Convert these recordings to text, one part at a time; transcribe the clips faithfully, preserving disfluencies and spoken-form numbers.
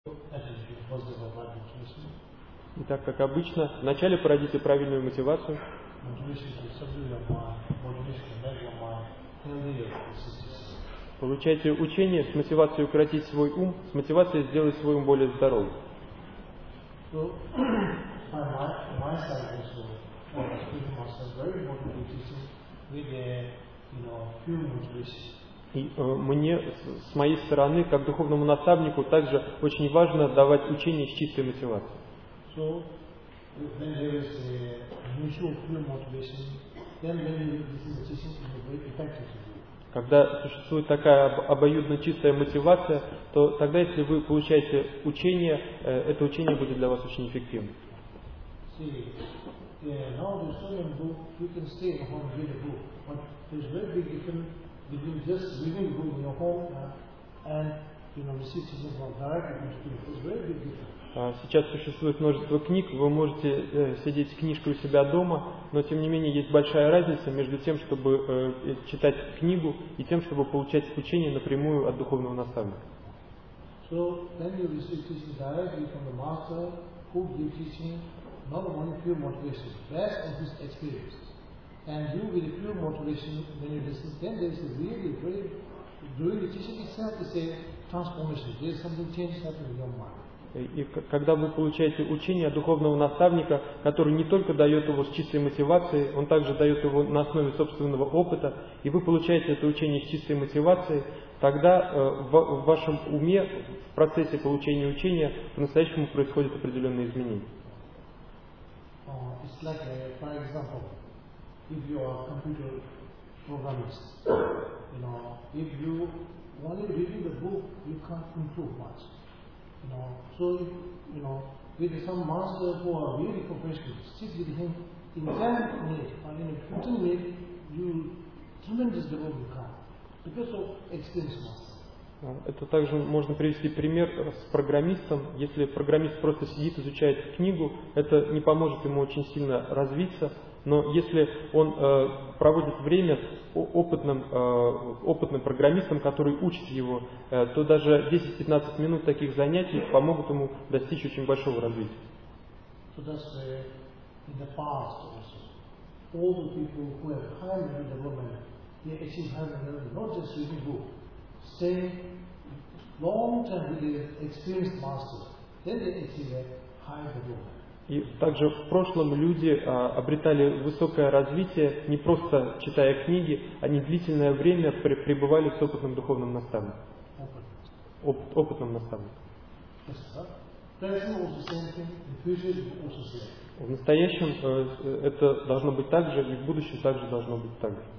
Итак, как обычно, вначале породите правильную мотивацию. Получайте учение с мотивацией укротить свой ум, с мотивацией сделать свой ум более здоровым. И э, мне, с моей стороны, как духовному наставнику, также очень важно давать учение с чистой мотивацией. So, when there is a mutual pure motivation, then when this is a teaching, it is very effective. Когда существует такая обоюдно чистая мотивация, то тогда, если вы получаете учение, это учение будет для вас очень эффективным. See, yeah, now the student book, you can stay at home and read a book, but there's very big difference between just reading the book in your home and, you know, receive teaching from directly from student. There's very big difference. Сейчас существует множество книг, вы можете э, сидеть с книжкой у себя дома, но тем не менее есть большая разница между тем, чтобы э, читать книгу и тем, чтобы получать учение напрямую от духовного наставника. So, then you receive teaching directly from the master who gives teaching not only pure motivation, based on his experience. And you with pure motivation, when you listen, then there is a really, very, doing the teaching itself is a transformation. There is something changes happening in your mind. И когда вы получаете учение от духовного наставника, который не только дает его с чистой мотивацией, он также дает его на основе собственного опыта, и вы получаете это учение с чистой мотивацией, тогда э, в, в вашем уме, в процессе получения учения, по-настоящему происходят определенные изменения. Uh, it's like a, for example, if you are a computer programmist, you know, if you only reading the book, you can't improve much. You know, so if, you know, with some master who are really professional, sit with him in ten minutes or in fifteen minutes, you tremendous level become because of experience master. Это также можно привести пример с программистом. Если программист просто сидит, изучает книгу, это не поможет ему очень сильно развиться. Но если он э, проводит время с опытным, э, опытным программистом, который учит его, э, то даже десять-пятнадцать минут таких занятий помогут ему достичь очень большого развития. So that's why in the past also, all the people who have high level development, they achieve high level, not just reading book, stay long time with the experienced master, then they achieve a high development. И также в прошлом люди а, обретали высокое развитие, не просто читая книги, они длительное время при, пребывали с опытным духовным наставником. Оп, опытным наставником. В настоящем э, это должно быть так же, и в будущем также должно быть так же.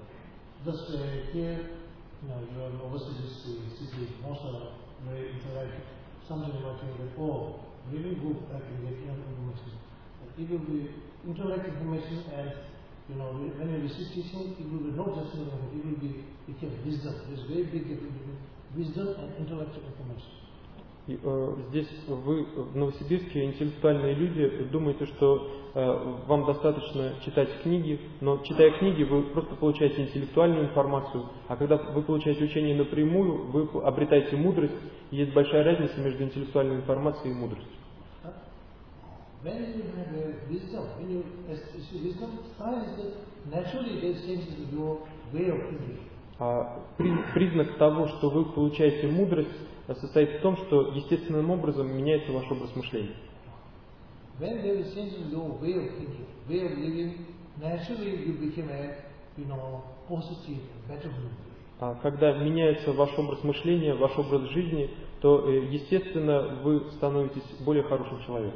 Reading book, I can get information. It will be intellect information, and you know when you receive teaching, it will be not just information. It will be it can wisdom. There's very big difference between wisdom and intellectual information. И, э, здесь вы в Новосибирске интеллектуальные люди думаете, что э, вам достаточно читать книги, но читая книги вы просто получаете интеллектуальную информацию, а когда вы получаете учение напрямую, вы обретаете мудрость, и есть большая разница между интеллектуальной информацией и мудростью. When you have a wisdom, when you issue wisdom, science naturally there changes your way of thinking. А признак того, что вы получаете мудрость, состоит в том, что естественным образом меняется ваш образ мышления. When there is change in your way of thinking, way of living, naturally you become a, you know, positive, better human being. А когда меняется ваш образ мышления, ваш образ жизни, то естественно вы становитесь более хорошим человеком.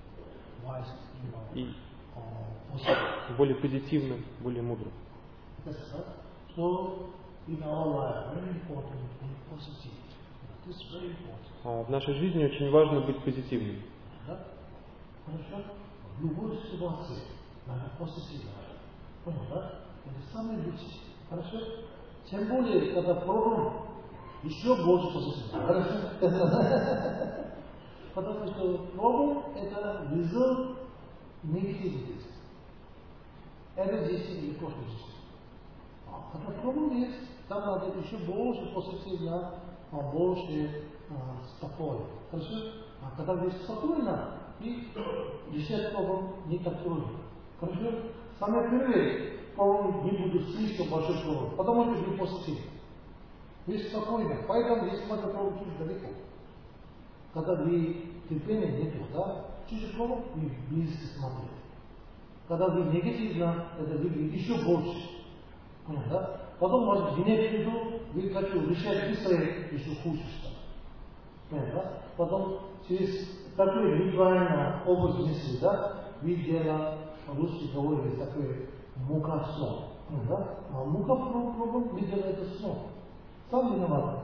И более позитивным, более мудрым. А в нашей жизни очень важно быть позитивным. Тем более, когда проблема, еще больше позитивно. Потому что проблема – это result negativities. Это здесь не просто здесь. А когда проблема есть, там надо еще больше позитивно, больше спокойно. Хорошо? когда вы спокойно и решать проблем не так трудно. Хорошо? Самое первое, проблем не будет слишком большой проблем, потому что вы посетили. Вы спокойно, поэтому здесь можно проблем чуть далеко. Когда вы терпения нету, да, чуть проблем вы близко смотрите. Когда вы негативно, это вы еще больше. Да? Потом может гнев приду, вы хотите решать быстрее, еще хуже стало. Да? Потом через такой неправильный образ мысли, да, вы делаете, по-русски говорили, такой мука сон. Да? А мука проблем, вы делаете сон. Сам виноват.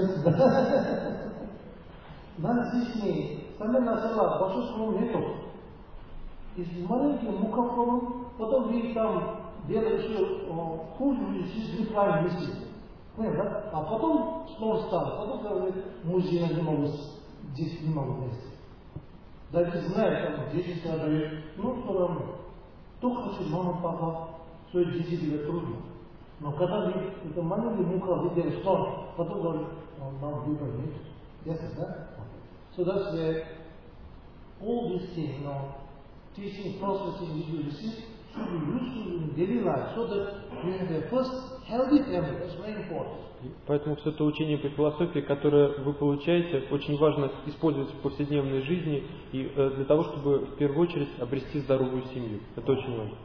Нам здесь не, сами начала, большой проблем нету. Из маленьких мука проблем, потом вы там делаете хуже, неправильно мысли. Да? А потом снова стало, потом говорит, мужчина не могу, здесь не могу вместе. Даже знает, там, дети страдают, ну, все равно. Кто хочет, мама, папа, свои дети тебе трудно. Но когда вы, это маленький мука, вы делаете снова, потом говорит, нам выбора нет. Ясно, да? So that's where all these things, you know, teaching processing which you receive should be useful in daily life so that you have a first healthy family. That's very important. Поэтому все это учение по философии, которое вы получаете, очень важно использовать в повседневной жизни и э, для того, чтобы в первую очередь обрести здоровую семью. Это очень важно.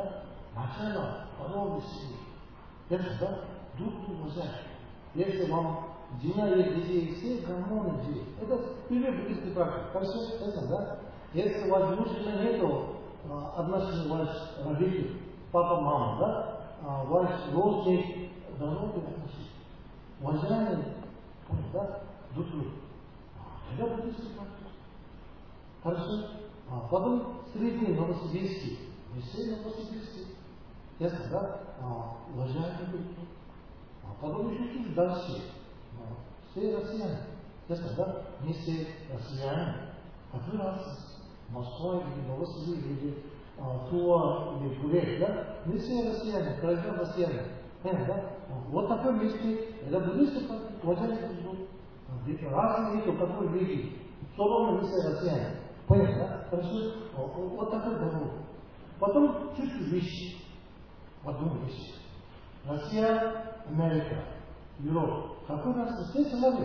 Если вам жена есть детей, все гормоны есть. Это первый буддийский практик. Хорошо? Это, да? Если у вас мужчина нету отношений ваш родитель, папа, мама, да? Ваш родственник, здоровый отношения. Уважаемый, да? Друг другу. Это буддийский практик. Хорошо? А потом средний новосибирский. Не все новосибирский. Ясно, да? Уважаемый друг друг. А потом еще чуть дальше. Все россияне. Ясно, да? Не все россияне. Какой раз Москва или Новосибирск или Тула или Гурек, да? Не все россияне, граждан россияне. Понятно, да? Вот такое месте, это буддийский практик, уважаемый друг друг. Разные нету, какой религии. Все равно не все россияне. Понятно, да? Хорошо? Вот такой дорог. Потом чуть выше. Одну вещь. Россия, Америка, Европа. Какой раз все человек?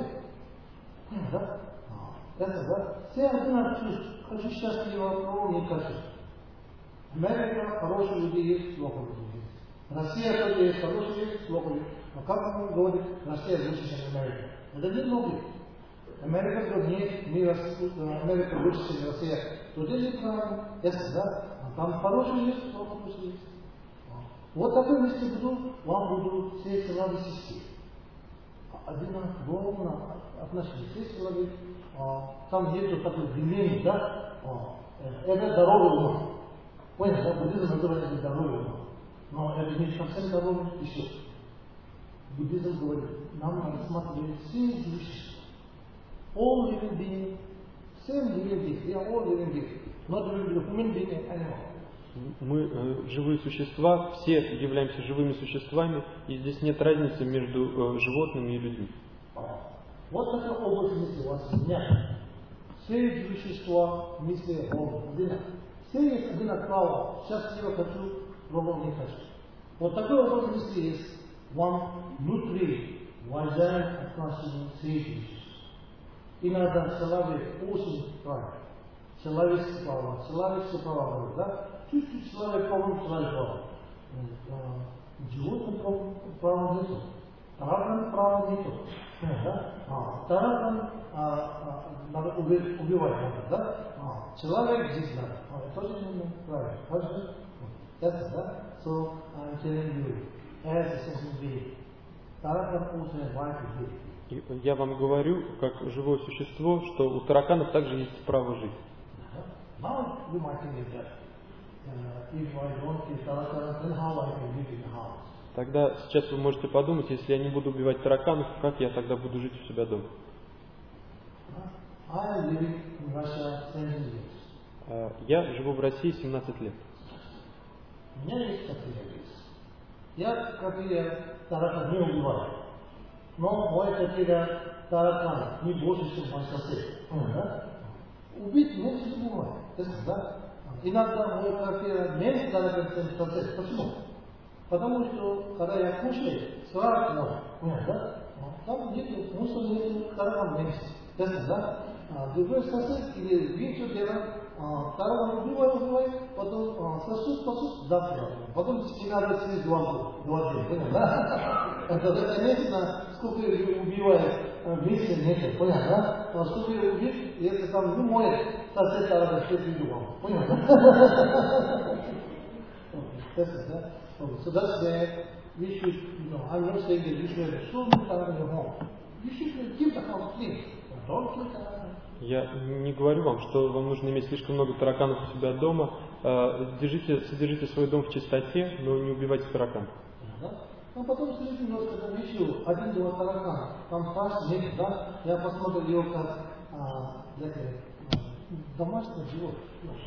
Да? Это, да? Все одинаковые. Хочу счастливого, но не хочу. Америка, хорошие люди есть, плохо люди есть. Россия тоже есть, хорошие есть, плохо есть. Но как он говорит, Россия лучше, чем Америка? Это не логика. Америка говорит, нет, мир, Америка лучше, чем Россия. Тоже неправильно. Ясно, да? А там хорошие есть, плохо есть. Вот такой месте буду, вам будут все человеческие. Одинаково отношения. Все человек, там нету такой длины, да? Это здоровый ума. Понял, да? Буддизм называется здоровый ума. Но это не совсем здоровый еще. Буддизм говорит, нам надо смотреть все существа. All living beings, same living beings, they are all living beings. Not living beings, human being and animal. Мы э, живые существа, все являемся живыми существами, и здесь нет разницы между э, животными и людьми. Вот такая область мысли у вас у меня. Все существа мысли одинаковые. Все есть одинаково. Счастливо хочу, другого не хочу. Вот такой область мысли есть. Вам внутри уважаем отношения всех существ. Иногда человек очень прав. Человеческие права, человеческие права, да? Чуть-чуть человек полный человек права. Животным права нету. Таракан права нету. Да? А, таракан а, а, надо убивать, да? А, человек здесь надо. А, тоже не правильно. Хорошо? Ясно, да? So, I'm telling you, as a sentient being, таракан also has right to live. Я вам говорю, как живое существо, что у тараканов также есть право жить. Now you might think that uh, if I don't kill tarакans, then how I can live in the house? Тогда сейчас вы можете подумать, если я не буду убивать тараканов, как я тогда буду жить у себя дома? I am living in Russia seventeen years. Я живу в России семнадцать лет. У меня есть такие вещи. Я какие тараканы не убиваю. Но мой какие тараканы не больше, чем мой сосед. убить не все бывает. Да? Иногда мой кофе меньше дорогоценный процесс. Почему? Потому что, когда я кушаю, сразу можно. Понятно, да? Там нет, мусор нет, таракан меньше. Да? Другой сосед или винчу делает, таракан убивает, убивает, потом сосуд, сосуд, завтра. Потом не надо через два дня. Понятно, да? Это, конечно, сколько убивает, вместе нет. Понятно, да? Сколько убит, если там не моет, сосед таракан все придумал. Понятно, да? Да? So that's where we should, you know, I'm not saying that you should have so much time in your home. You should keep the house clean. Don't keep the house. Я не говорю вам, что вам нужно иметь слишком много тараканов у себя дома. Держите, содержите свой дом в чистоте, но не убивайте тараканов. Ну, потом скажите немножко, там еще один-два таракана. Там пас нет, да? Я посмотрел его как, а, домашний живот.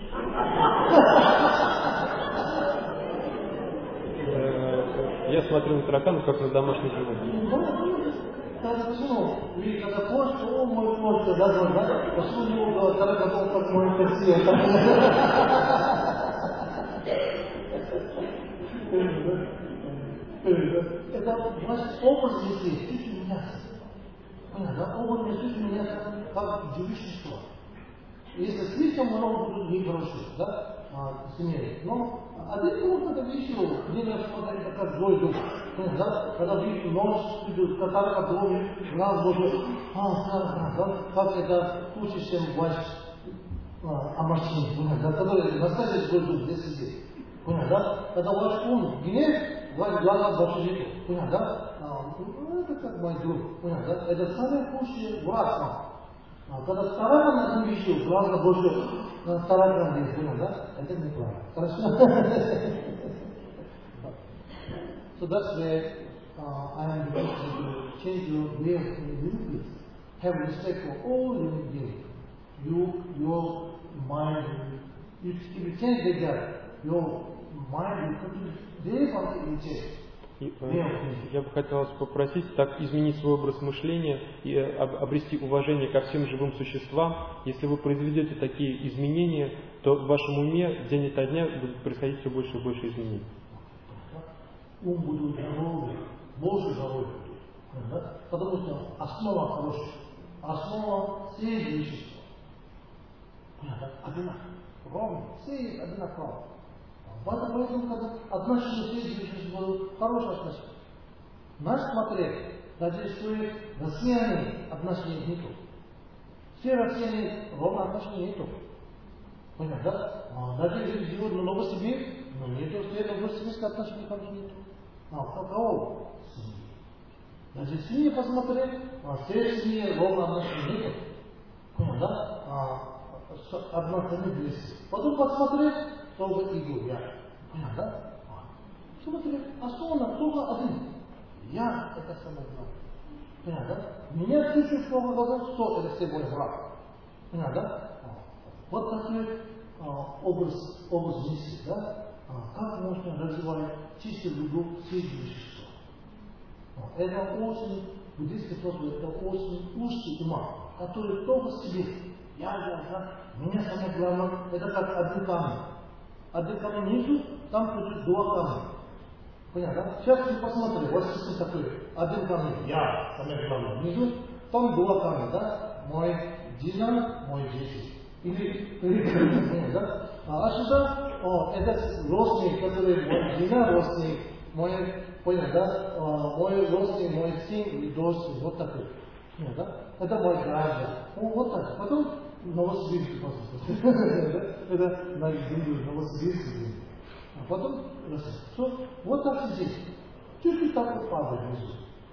Я смотрю на тараканов, как на домашних животных. Так почему? Ведь когда кошка, о, мой кошка, да, да, почему у него таракан как мой красивый? Это ваш образ здесь, чуть-чуть мясо. Понятно, да? Образ чуть-чуть мясо, как живущество. Если слишком много, будет нехорошо, да? Семьи. Но один пункт это еще, где я смотрю, как злой дух. Да? Когда видишь ночь, татарка в доме, глаз Божий, а, да, как это лучше, чем ваш амашин, да, который настоящий злой дух здесь сидит. Понятно, да? Когда ваш ум гнев, ваш глаза больше нету. Понятно, да? Это как мой друг. Понятно, да? Это самый худший враг нам. Когда таракан увидел, глаза больше таракан здесь, понял, да? Это неправильно. Хорошо? So that's where uh, I am going to change your way of thinking. Have respect for all living beings. You, your mind, if you change like that, your mind will continue day by day change. Я бы хотел вас попросить так изменить свой образ мышления и обрести уважение ко всем живым существам. Если вы произведете такие изменения, то в вашем уме день ото дня будет происходить все больше и больше изменений. Ум будет здоровый, больше здоровый. Потому что основа хорошая. Основа всех веществ. Одинаково. Ровно. Все одинаково. Поэтому, когда отношения с этим будут хорошие отношения. Наш смотреть, даже если россияне отношений нету. Все россияне ровно отношений нету. Понятно, да? А даже если живут на Новосибирск, но нету, все новосибирские отношения хорошие нету. А каково? Семьи. Даже семьи посмотреть, а все семьи ровно отношений нету. Понятно, да? А, одна семья близкая. Потом посмотреть, только игру я. Понятно, да? Смотри, основа только один. Я это самое главное. Понятно, да? Меня слышит, что вы говорите, что это все мой враг. Понятно, да? Вот такой а, образ, образ мысли, да? А, как можно развивать чистую любовь всех веществ. Это очень, буддийский способ, это очень узкий ума, который только себе. Я, я, я, меня самое главное, это как один камень. Один камень низу, там будет два камня. Понятно, да? Сейчас мы посмотрим, вот что такое. Один камень, я, самое главное, внизу, там два камня, да? Мой жена, мой дети. Или, или, да? А сюда, о, это родственник, который мой жена, родственник, мой, понятно, да? О, мой родственник, мой сын или дочь, вот такой. Понятно, да? Это мой граждан. Вот так. Потом Новосибирск, это на земле Новосибирск. А потом, все, вот так здесь. Чуть-чуть так вот падает внизу.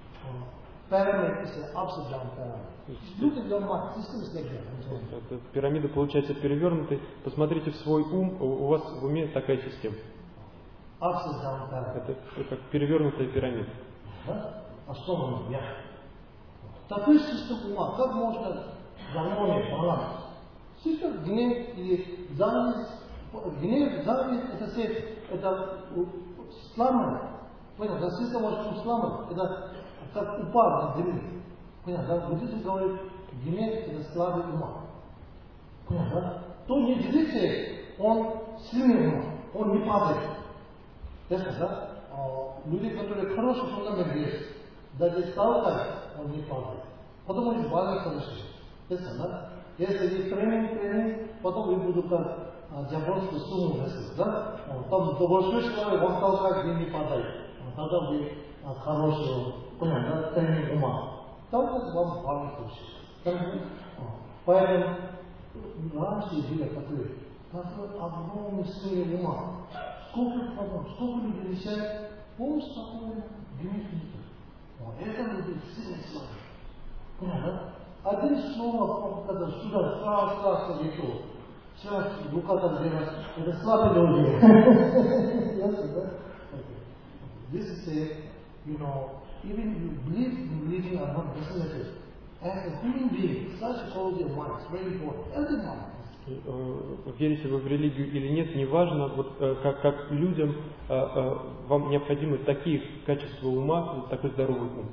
Pyramid is an upside down pyramid. Look at your mind. System is like that. Пирамида получается перевернутой. Посмотрите в свой ум, у вас в уме такая система. Upside down pyramid. Это как перевернутая пирамида. Да? А что мы я? Такой систем ума, как можно гармония, баланс? Систем гнев или зависть, гнев, зависть, это все, это сломано. Понятно, систем может сломать, это как упал на землю. Понятно, да? Буддизм говорит, гнев это слабый ума. Понятно? То не делите, он сильный ум, он не падает. Ясно, да? Люди, которые хороший фундамент есть, даже сталкиваются, он не падает. Потом они важно хорошие. Ясно, да? Если есть тренинг, тренинг, потом вы будете как японскую сумму носить, да? Там большой человек, он толкает, где не падает. Тогда вы хороший, понятно, да? Тренинг ума. Тогда вам важно хорошие. Поэтому раньше были такие, такой огромный сфере ума. Сколько проблем, сколько людей решает, он спокойно, гнев не это будет сильный слава. Понятно? Один слово, когда сюда, сразу, сразу летел. Сейчас рука так делает, это слабый люди. Ясно, да? This is a, you know, even you believe in believing or not, doesn't matter. As a human being, such a quality of mind is very important. Every mind. Верите вы в религию или нет, неважно, вот как, как людям вам необходимы такие качества ума, такой здоровый ум.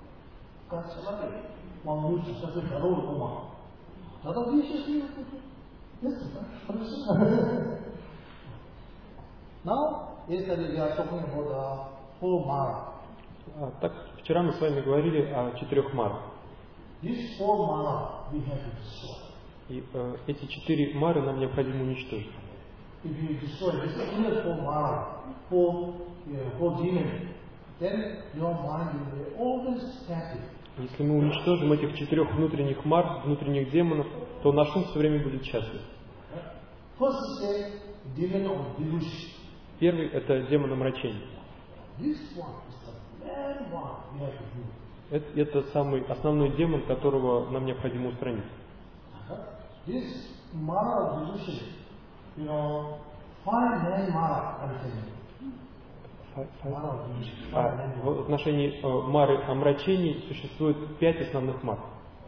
Вам лучше такой здоровый ума. Тогда вы счастливы. Now, yesterday we are talking about the four mara. Так, вчера мы с вами говорили о четырех марах. These four mara we have to destroy. И э, эти четыре мары нам необходимо уничтожить. If you destroy this four mara, four, yeah, four demons, then your mind will be always static. Если мы уничтожим этих четырех внутренних мар, внутренних демонов, то наш ум все время будет счастлив. First is demon of delusion. Первый – это демон омрачения. This one is the main one we have to do. Это, это самый основной демон, которого нам необходимо устранить. This mara of delusion, you know, five main mara, I'm saying. Five, five. А, в отношении э, мары омрачений существует пять основных мар.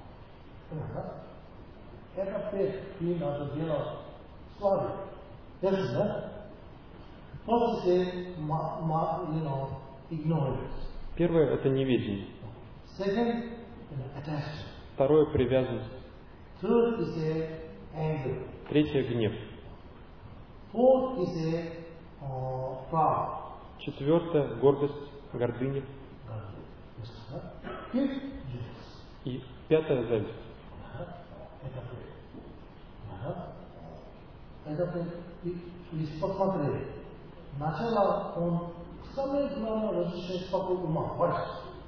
Это пять надо делать славы. Ясно, да? First is ma, ma, you know, ignorance. Первое – это неведение. Second, attachment. Второе – привязанность. Third is a anger. Третье – гнев. Fourth is a uh, pride. Четвертое – гордость, гордыня. Fifth, jealousy. И пятое – зависть. Это посмотрели. Сначала он самое главное разрешает спокой ума, вальс.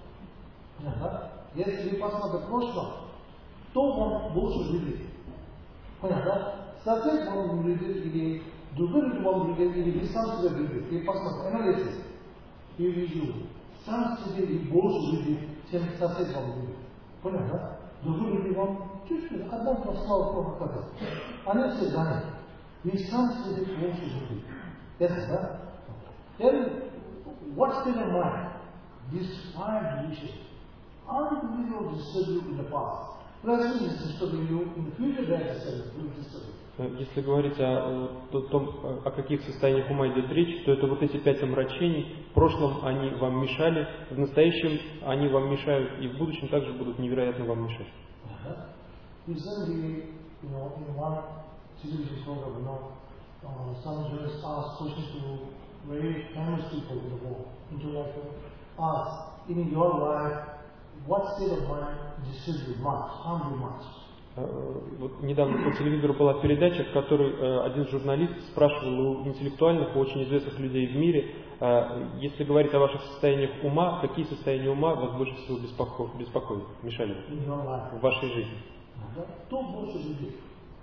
Если вы посмотрите прошлое, то он больше любит. Понятно? Сосед вам любит, или другой вам любит, или вы сам себя любит. И посмотрите, анализ. И вижу, сам себе и больше любит, чем сосед вам любит. Понятно? Другой любит вам чуть-чуть, одна слова просто сказать. Они все знают. И сам себе больше любит. Yes, sir. Then, what state of mind? This five delusions. Unbelievable disturb you in the past. Present is disturbing you, in the future they are disturbing. Если говорить о, о том, о каких состояниях ума идет речь, то это вот эти пять омрачений. В прошлом они вам мешали, в настоящем они вам мешают, и в будущем также будут невероятно вам мешать. Recently, you know, in one television program, you know, uh, some journalists asked questions to very famous people in the world, intellectual, asked, in your life, what state of mind disturbs you much, harm you much? Вот недавно по телевизору была передача, в которой один журналист спрашивал у интеллектуальных, у очень известных людей в мире, если говорить о ваших состояниях ума, какие состояния ума вас больше всего беспокоят, беспокоят мешали в вашей жизни? Кто больше людей?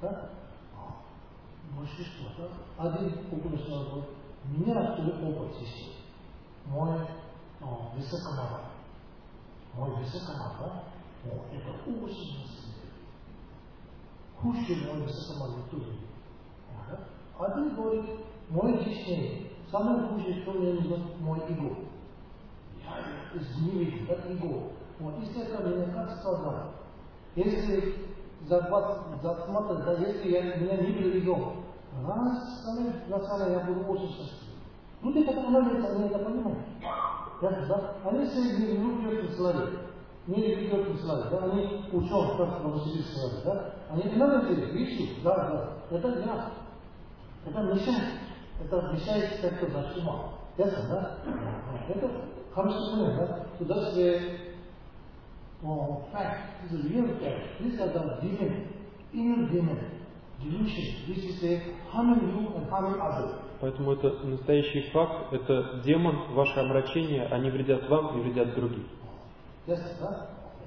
Больше что? Один опыт сказал, меня второй опыт есть. Мой высокомар. Мой высокомар, это очень хуже мой высокомар тоже. Один говорит, мой личный, самый худший, что мне нужно, мой эго. Я изменил это эго. Вот из этого меня как сказать? Если засмотреть, да, если я, меня не приведем, раз, самое начало я буду очень счастлив. Люди, которые нравятся, они это понимают. Да? Они все не любят славить. не религиозные славы, да, они ученые, как Новосибирск славы, да, они не надо делать, видите, да, да, это я, это мешает, это мешает как-то наш ума, ясно, да? Это хороший пример, да? So that's where, oh, fact, this is a real fact, these are the demon, inner demon, delusion, which is a harming you and harming others. Поэтому это настоящий факт, это демон, ваше омрачение, они вредят вам и вредят другим. Yes, huh?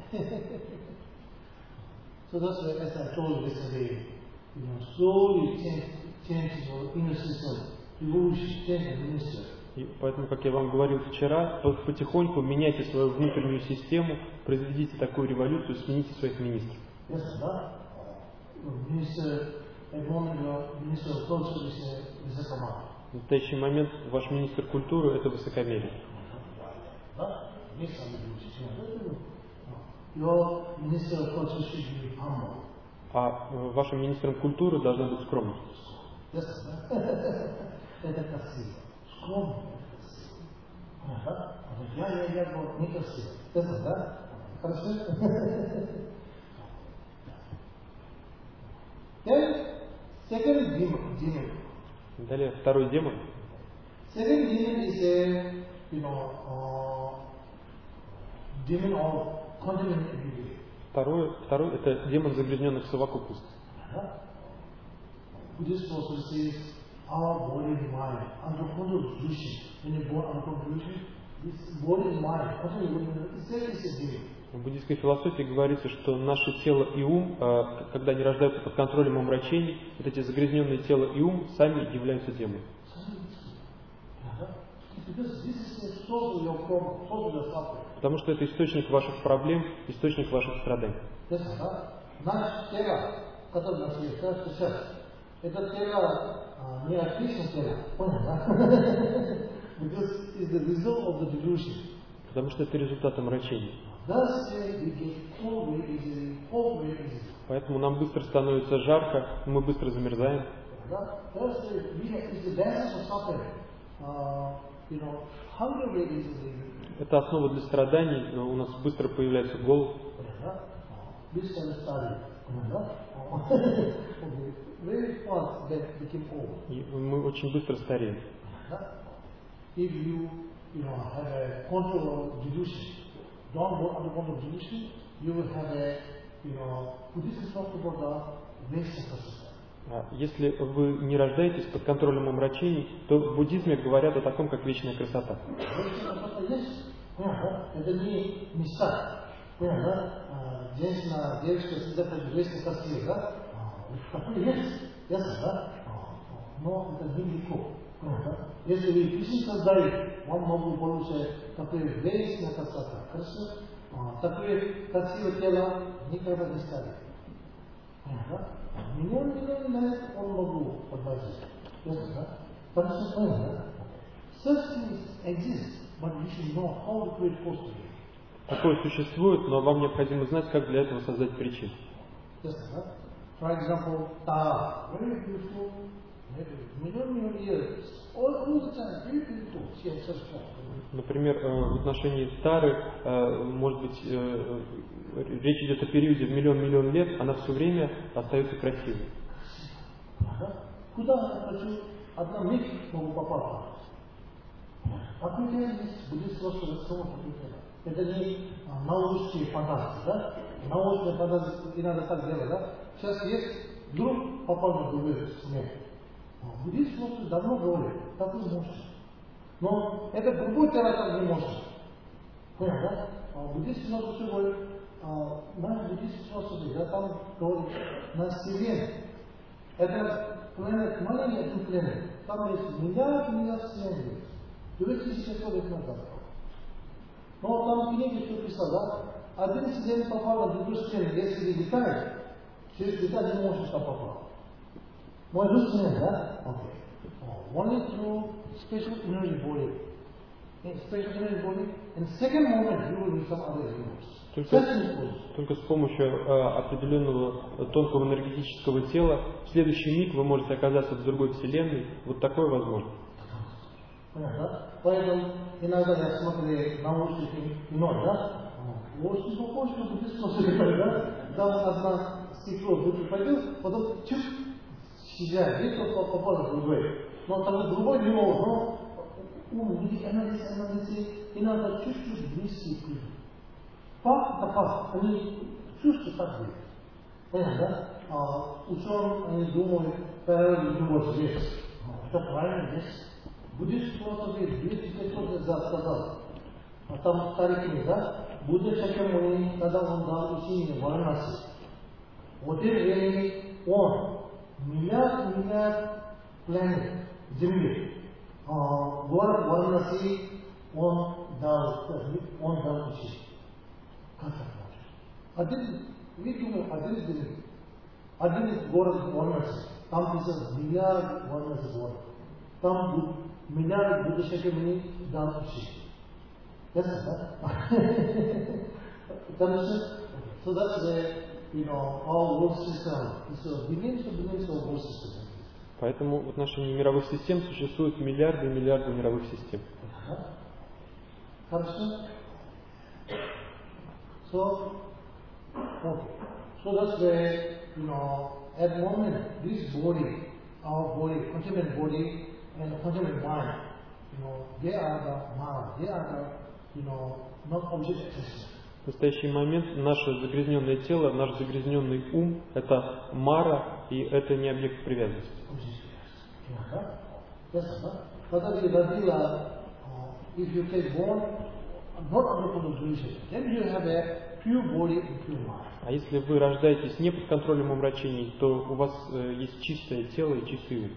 So that's why, as I told you yesterday, you know, slowly change, change your inner system, revolution, change the minister. И поэтому, как я вам говорил вчера, потихоньку меняйте свою внутреннюю систему, произведите такую революцию, смените своих министров. Yes, да? Министр, at moment, minister of culture is Высокомар. В настоящий момент ваш министр культуры – это высокомерие. Да? Есть самый лучший. Your minister of culture should be humble. А вашим министром культуры должна быть скромность. Yes, да? Это красиво. Скромно, это красиво. Ага. Я, я, я, я, не красиво. Это, да? Хорошо? Then, second demon. Далее, второй демон. Second demon is a, you know, uh, demon of contaminated. Второй, второй это демон загрязненных совокупностей. Buddhist philosophy says our body and mind under control delusion. When you're born under control delusion, this body and mind, itself is a demon. В буддийской философии говорится, что наше тело и ум, когда они рождаются под контролем омрачений, вот эти загрязненные тело и ум сами являются демонами. Потому что это источник ваших проблем, источник ваших страданий. Наше тело, которое у нас есть, это сейчас, это тело не отличное тело, понял, да? Because it's the result of the delusion. Потому что это результат омрачения. Поэтому нам быстро становится жарко, мы быстро замерзаем. Это основа для страданий, у нас быстро появляется голод. И мы очень быстро стареем. You know, have a control of delusion. Don't go under control of delusion. You will have a, you know, Buddhist talk about the waste of society. Если вы не рождаетесь под контролем омрачений, то в буддизме говорят о таком, как вечная красота. Это не места. Женщина, девушка всегда так вечно красивая, да? Такое есть, ясно, да? Но это не легко. Если вы пишете создали, вам могут получить такое вечное красота. Хорошо? Такое красивое тело никогда не станет. Миллион, миллион лет он могут подложить. Ясно, да? Хорошо, понял, да? Such things exist, but you should know how to create cause to it. Такое существует, но вам необходимо знать, как для этого создать причину. Ясно, да? For example, Tara, very beautiful. Например, в отношении Тары, может быть, речь идет о периоде в миллион-миллион лет, она все время остается красивой. Куда я хочу, одна миг могу попасть. Покрытие есть, будет просто рассказано покрытие. Это не научные фантазии, да? Научные фантазии иногда так делают, да? Сейчас есть, вдруг попал на другой смерть. Буддист просто давно говорит, так не может. Но это другой тело так не может. Понял, да? А буддист много что говорит, наш буддист просто, я там говорю, на Вселенной. Это планет, маленький один планет. Там есть миллиард, миллиард вселенных. Две тысячи лет назад. Но там книги что писал, да? Один вселенной попал на другую вселенную. Если летает, через летать не можешь там попасть. One listening, huh? Okay. Only through special energy body. In special energy body, in second moment you will become other universe. Только, только с помощью э, определенного тонкого энергетического тела в следующий миг вы можете оказаться в другой вселенной. Вот такое возможно. Понятно? Поэтому иногда я смотрю наушники иной, да? Очень похож на буддийского секретаря, да? Там одна стекло внутрь пойдет, потом чик, съезжает, видите, попало в другой. Но там другой не мог, но ум, видите, анализ, анализ, и надо чуть-чуть вниз и пах, это пах, они чувствуют так будет. Понятно, да? А, ученые, они думают, правильно думают здесь. Это правильно здесь. Буддийский философия двести пятьсот лет назад сказал. А там старый книга, да? Будда Шакьямуни, когда он дал учение Варанаси. В это время он миллиард, миллиард планет Земли. А, город Варанаси он дал, он дал учение. Как это может? Один, видимо, один из Земли. Один из городов Варанаси. Там писал миллиард Варанаси город. Там миллиард Будда Шакьямуни дал учение. Yes, so that's the, you know, our world system. So billions and billions of world systems. Поэтому в отношении мировых систем существуют миллиарды и миллиарды мировых систем. Хорошо. So, okay. So that's the, you know, at the moment, this body, our body, contained body and the contained mind, you know, they are the Mara, they are the You know, not object existence. В настоящий момент наше загрязненное тело, наш загрязненный ум – это мара, и это не объект привязанности. А если вы рождаетесь не под контролем умрачений, то у вас э, есть чистое тело и чистый ум.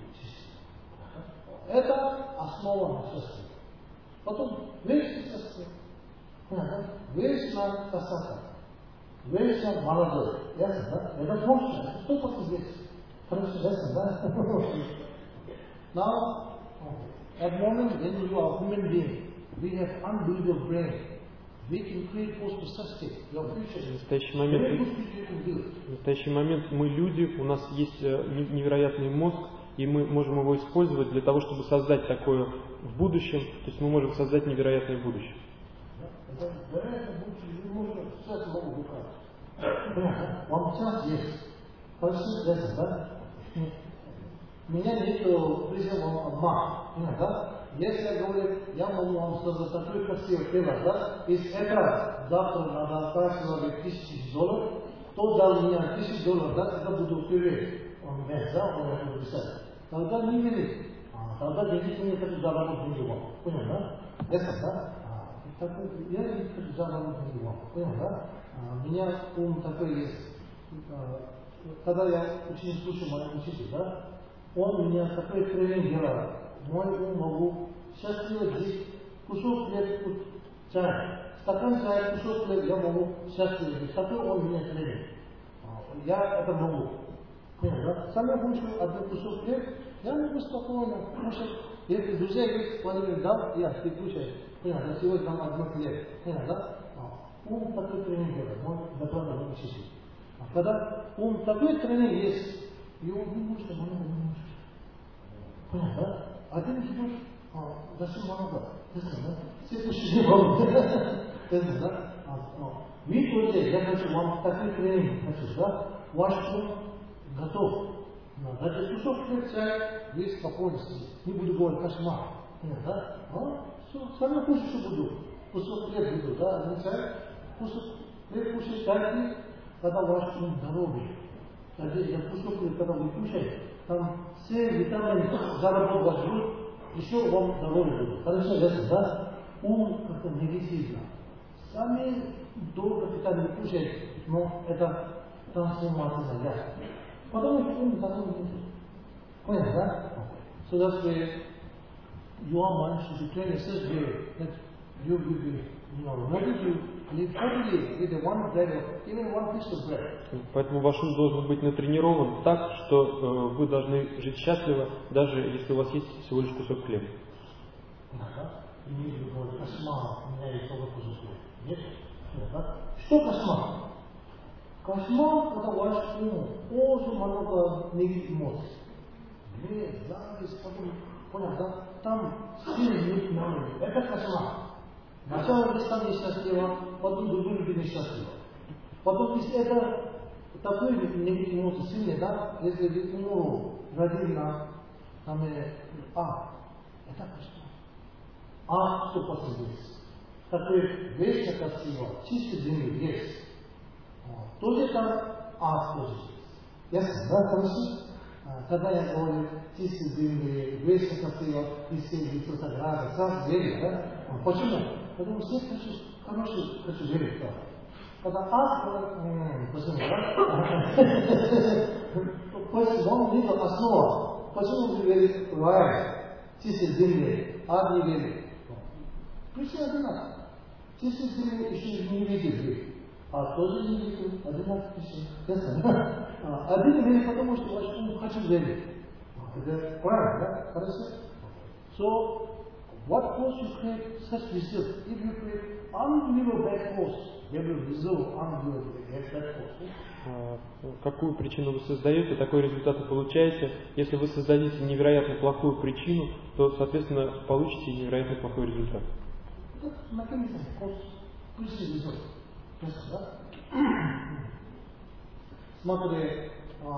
Это основа нашего. Потом весь состав, весь на касата, весь на молодой, ясно, да? Это мощно, это что такое здесь? Хорошо, ясно, да? Now, at the moment when you are a human being, we have unbelievable brain. We can create force to sustain your future. В настоящий момент, в настоящий момент мы люди, у нас есть невероятный мозг, и мы можем его использовать для того, чтобы создать такое в будущем, то есть мы можем создать невероятное будущее. Вероятно, будущее не можно сейчас могу выкать. Понятно? Вам сейчас есть. Хорошо, да? Меня нету призыва вам обман. Понятно, да? Если я говорю, я могу вам создать такой красивый тело, да? Из этого завтра надо тратить тысячи долларов, кто дал мне тысячи долларов, да? Тогда буду вперед. Он нет, да? Он это буду писать. Тогда не верит. А, тогда деньги мне хочу заработать деньги вам. Понял, да? Ясно, да? А, так, я не хочу заработать деньги вам. Понял, да? А, у меня ум такой есть. А, когда я очень слушаю моего учителя, да? Он меня такой тренинг делает. Мой ум могу счастливо жить. Кусок хлеб, чай. Стакан чая, кусок хлеб, я могу счастливо жить. Такой он меня тренинг. А, я это могу. Понял, да? Самое худшее, один кусок хлеб, я могу спокойно кушать. Если друзья есть, планируют, да, я, ты кушай. Понял, да? Сегодня там один хлеб. Понял, да? А, ум такой тренинг делает, мой докладный учитель. А когда ум такой тренинг есть, его не нужно, много не нужно. Понял, да? Один идет, а, зачем много? Ясно, да? Все кушать не могут. Ясно, да? Вы тоже, я хочу вам такой тренинг, хочу, да? Ваш ум готов. Даже кусок хлеб, чай, есть спокойствие. Не буду говорить кошмар. Нет, да? А? Все, сами кушать, что буду. Кусок хлеб буду, да? Один чай, кусок хлеб кушать, чай, когда ваш ум здоровый. Тогда я кусок хлеб, когда вы кушаете, там все витамины заработают ваш грудь, еще вам здоровье будет. Хорошо, ясно, да? Ум как-то негативно. Сами долго питание кушаете, но это трансформация ясно. Потому что ум такой не понял, да? So that's why your mind should be trained in such a way that you will be, you know, ready to live happily with one bread or even one piece of bread. Поэтому ваш ум должен быть натренирован так, что э, вы должны жить счастливо, даже если у вас есть всего лишь кусок хлеба. Не говорит, кошмар, у меня есть только кусок хлеба. Нет? Что кошмар? Кошмар – это ваш ум. Очень много негативных эмоций. Гнев, зависть, потом, понял, да? Там сильный нет. Это кошмар. Сначала вы стали счастливым, потом другие были несчастливы. Потом, если это такой эмоции сильный, да, если вы умру, родили на А, это что? А, что после есть? Такой вещь красивая, чистый земли есть. Тоже там А тоже есть. Ясно, да, хорошо? Когда я говорю чистый земли, вещь красивая, и все лицо сограды, сразу верю, да? Почему? Потому что я хочу, хороший, хочу верить, да. Когда А, почему, да? Почему он видел основу? Почему вы верите в рай, чистой земли, а не верите? Причина одинаковая. Чистой земли еще не видели, а тоже не видели, одинаковая причина. Ясно? Один верит, потому что ваш ум хочет верить. Это правильно, да? Хорошо? So, what force you create, such result. If you create unbelievable bad force, they will result unbelievable bad force. Какую причину вы создаете, такой результат и получаете. Если вы создадите невероятно плохую причину, то, соответственно, получите невероятно плохой результат. Это механизм, причина результат. Смотри,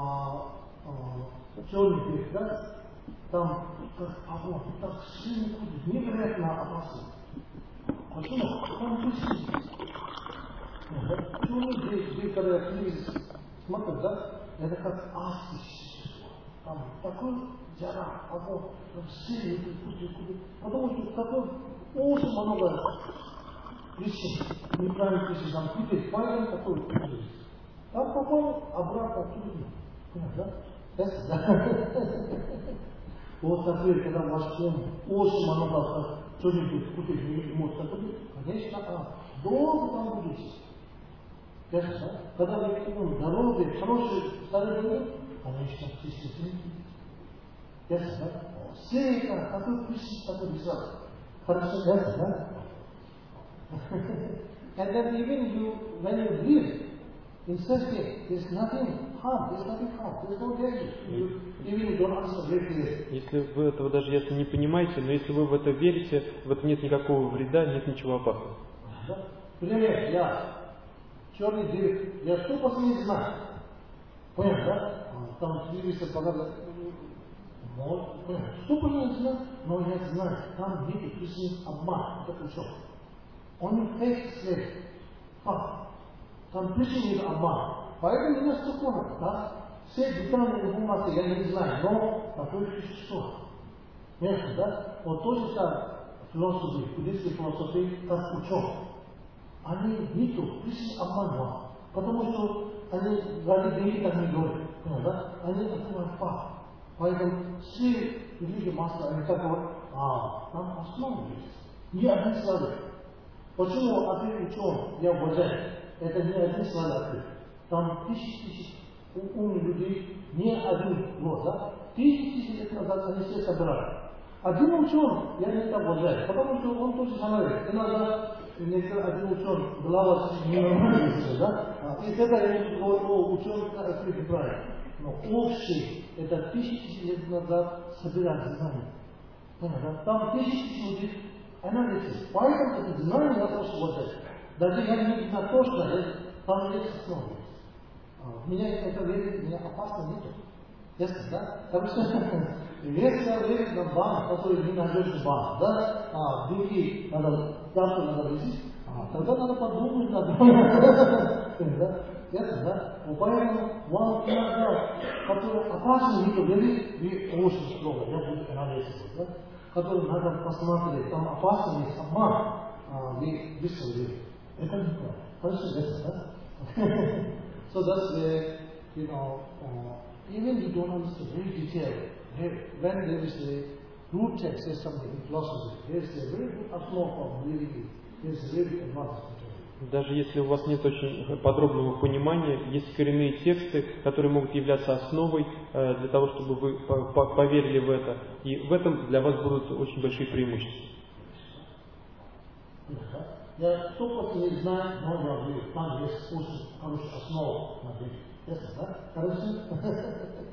черный грех, да? Там как огонь, так сильно ходит, невероятно опасно. Почему? Там причина. Черный грех, грех, когда я книги смотрю, да? Это как адское существо. Там такой жара, огонь, там сильный ходит, ходит. Потому что такой очень много причин, неправильных причин, там купить, поэтому такой купить. Там потом обратно трудно. Понятно, да? Ясно, да? Вот такой, когда ваш ум очень много что-нибудь купить, не может купить, конечно, а долго там будете. Ясно, да? Когда вы ум здоровый, хороший, старый, конечно, чистый. Ясно, да? Все это, какой причин, такой результат. Хорошо, ясно, да? And then even you, when you live in such way, there's nothing harm, there's nothing harm, there's no danger. You, even you don't answer very clearly. Если вы этого даже если не понимаете, но если вы в это верите, в этом нет никакого вреда, нет ничего опасного. Пример, я черный деревья, я сто процентов не знаю. Понятно, да? Там телевизор показывает. Вот, понятно. Сто процентов не знаю, но я знаю, там нет причин обман, это учет. Он не фейк след. Факт. Там причин нет обман. Поэтому меня спокойно, да? Все детали информации я не знаю, но такое существо. Ясно, да? Вот тоже так философии, буддийские философии, как учет. Они нету причин обмана. Потому что они ради деньги так не говорят. Да? Они открывают факт. Поэтому все великие мастера, они так говорят, а, там основа есть. Не один слайд. Почему один ученый, я уважаю, это не один слайд открыт. Там тысячи тысяч умных людей, не один год, да? Тысячи тысяч лет назад они все собирали. Один ученый, я не так уважаю, потому что он тоже самое. Иногда один ученый, голова ненормальная, да? И тогда я не говорю, о, ученый открытый правильно. Но общий, это тысячи тысяч лет назад собирали знания. Понятно? Там тысячи тысяч людей, анализ. Поэтому это знание на то, что уважать. Даже я не на то, что там нет основы. Меня это верит, меня опасно нет. Ясно, да? Потому что если я верю на банк, который не надежный банк, да, а деньги надо, завтра надо везти, а, тогда надо подумать над банком. Ясно, да? Поэтому вам иногда, который опасен, не верит, вы очень строго, я буду анализировать, да? Который надо посмотреть, там опасный есть обман, вы быстро верите. Это неправильно. Хорошо, ясно, да? So that's where, you know, uh, even you don't understand very detailed, when there is a root text, there's something in philosophy, there's a very good основа for believing it, there's a very advanced. Даже если у вас нет очень подробного понимания, есть коренные тексты, которые могут являться основой э, для того, чтобы вы поверили в это. И в этом для вас будут очень большие преимущества. Я сто процентов не знаю, но я верю, там есть очень хорошая основа на вере. Ясно, да? Хорошо?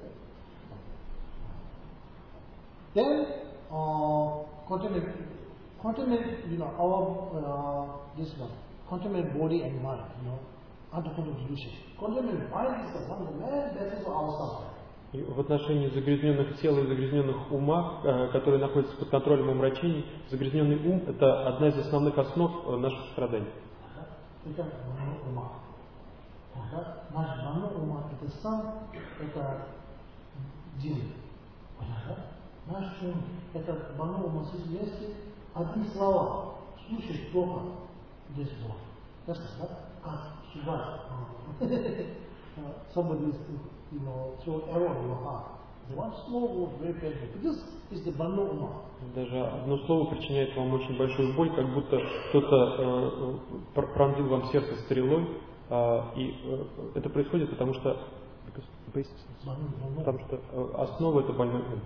Then, uh, continue. contaminate, you know, our, uh, this one, contaminate body and mind, you know, under delusion. Contaminate mind is the one, the man, that is our suffering. И в отношении загрязненных тел и загрязненных ума, которые находятся под контролем омрачений, загрязненный ум – это одна из основных основ наших страданий. Это ума. Наш бану ума – это сам, это дин. Наш ум – это бану ума, если одни слова слушать плохо, здесь плохо. Ясно, да? Как сюда. Somebody is, you know, throw arrow in your heart. The one small word very painful. This is the banu ummah. Даже одно слово причиняет вам очень большую боль, как будто кто-то э, пронзил вам сердце стрелой, э, и э, это происходит потому что, потому что э, основа это больной ум.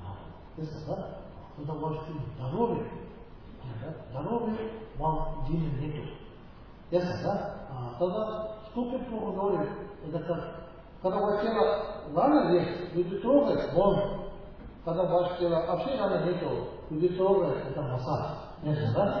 Здоровье вам дина нету. Ясно, да? Тогда сколько плохо говорит, это как, когда ваше тело рано есть, люди трогают, вон. Когда ваше тело вообще рано нету, люди трогают, это массаж. Ясно, да?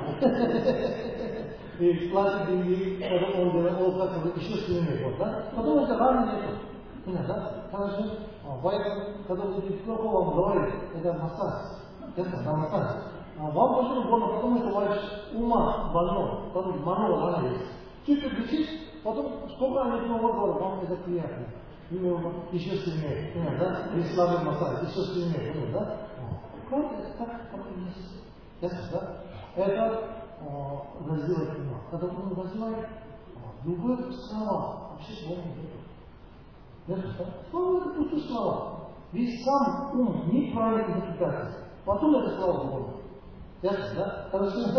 И платят деньги, потом он делает, он как еще сильнее, вот, да? Потом это рано нету. Понятно, да? Хорошо? Поэтому, когда люди плохо вам говорят, это массаж. Ясно, да, массаж. Вам почему больно, потому что ваш ума больно, потом мано рано есть. Чуть-чуть лечить, потом сколько они много говорят, вам это приятно. Еще сильнее, да? И слабый массаж, еще сильнее, да? Как это так, как и есть. Ясно, да? Это развивает ума. Когда он развивает, любые слова вообще больно нету. Ясно, да? Слова это пустые слова. Ведь сам ум неправильно интерпретация. Потом это слова больно. Yes, that, that was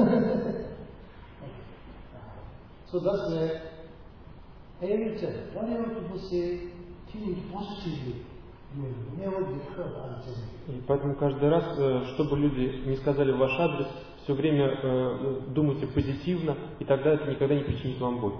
so that's where every time, whatever people say, think positively, you will never get hurt until. И поэтому каждый раз, чтобы люди не сказали в ваш адрес, все время э, думайте позитивно, и тогда это никогда не причинит вам боль.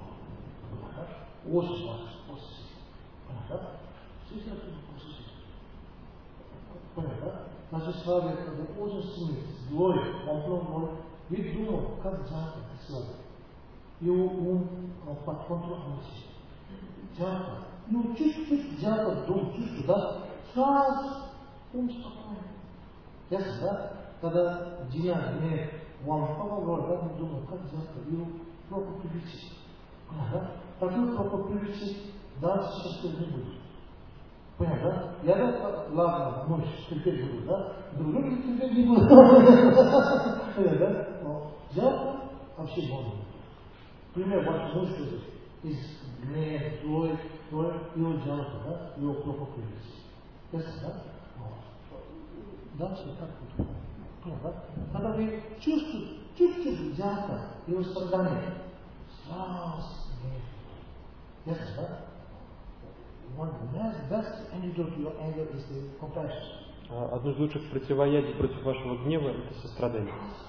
Наши славы, когда очень сильны, злой, воплом, ведь думал, как жарко и слабо. Его ум под контролем носит. Жарко. Ну, чуть-чуть жарко, дом чувствует, да? Сразу ум спокойный. Ясно, да? Когда дня мне вам помогал, да, мы думаем, как жарко, его плохо привычить. Да? Такой плохо привычить, дальше сейчас не будет. Понятно, да? Я да, ладно, ночь, терпеть буду, да? Другой терпеть не буду. Понятно, да? Но жалко вообще больно. Пример, ваш муж из гнев, злой, его жалко, да? Его плохо привычить. Ясно, да? Дальше как будет? Понятно, да? Когда вы чувствуете, чуть-чуть жалко, его страдание, сразу гнев. Ясно, да? One of the best antidote to your anger is the compassion. Одно из лучших противоядий против вашего гнева – это сострадание.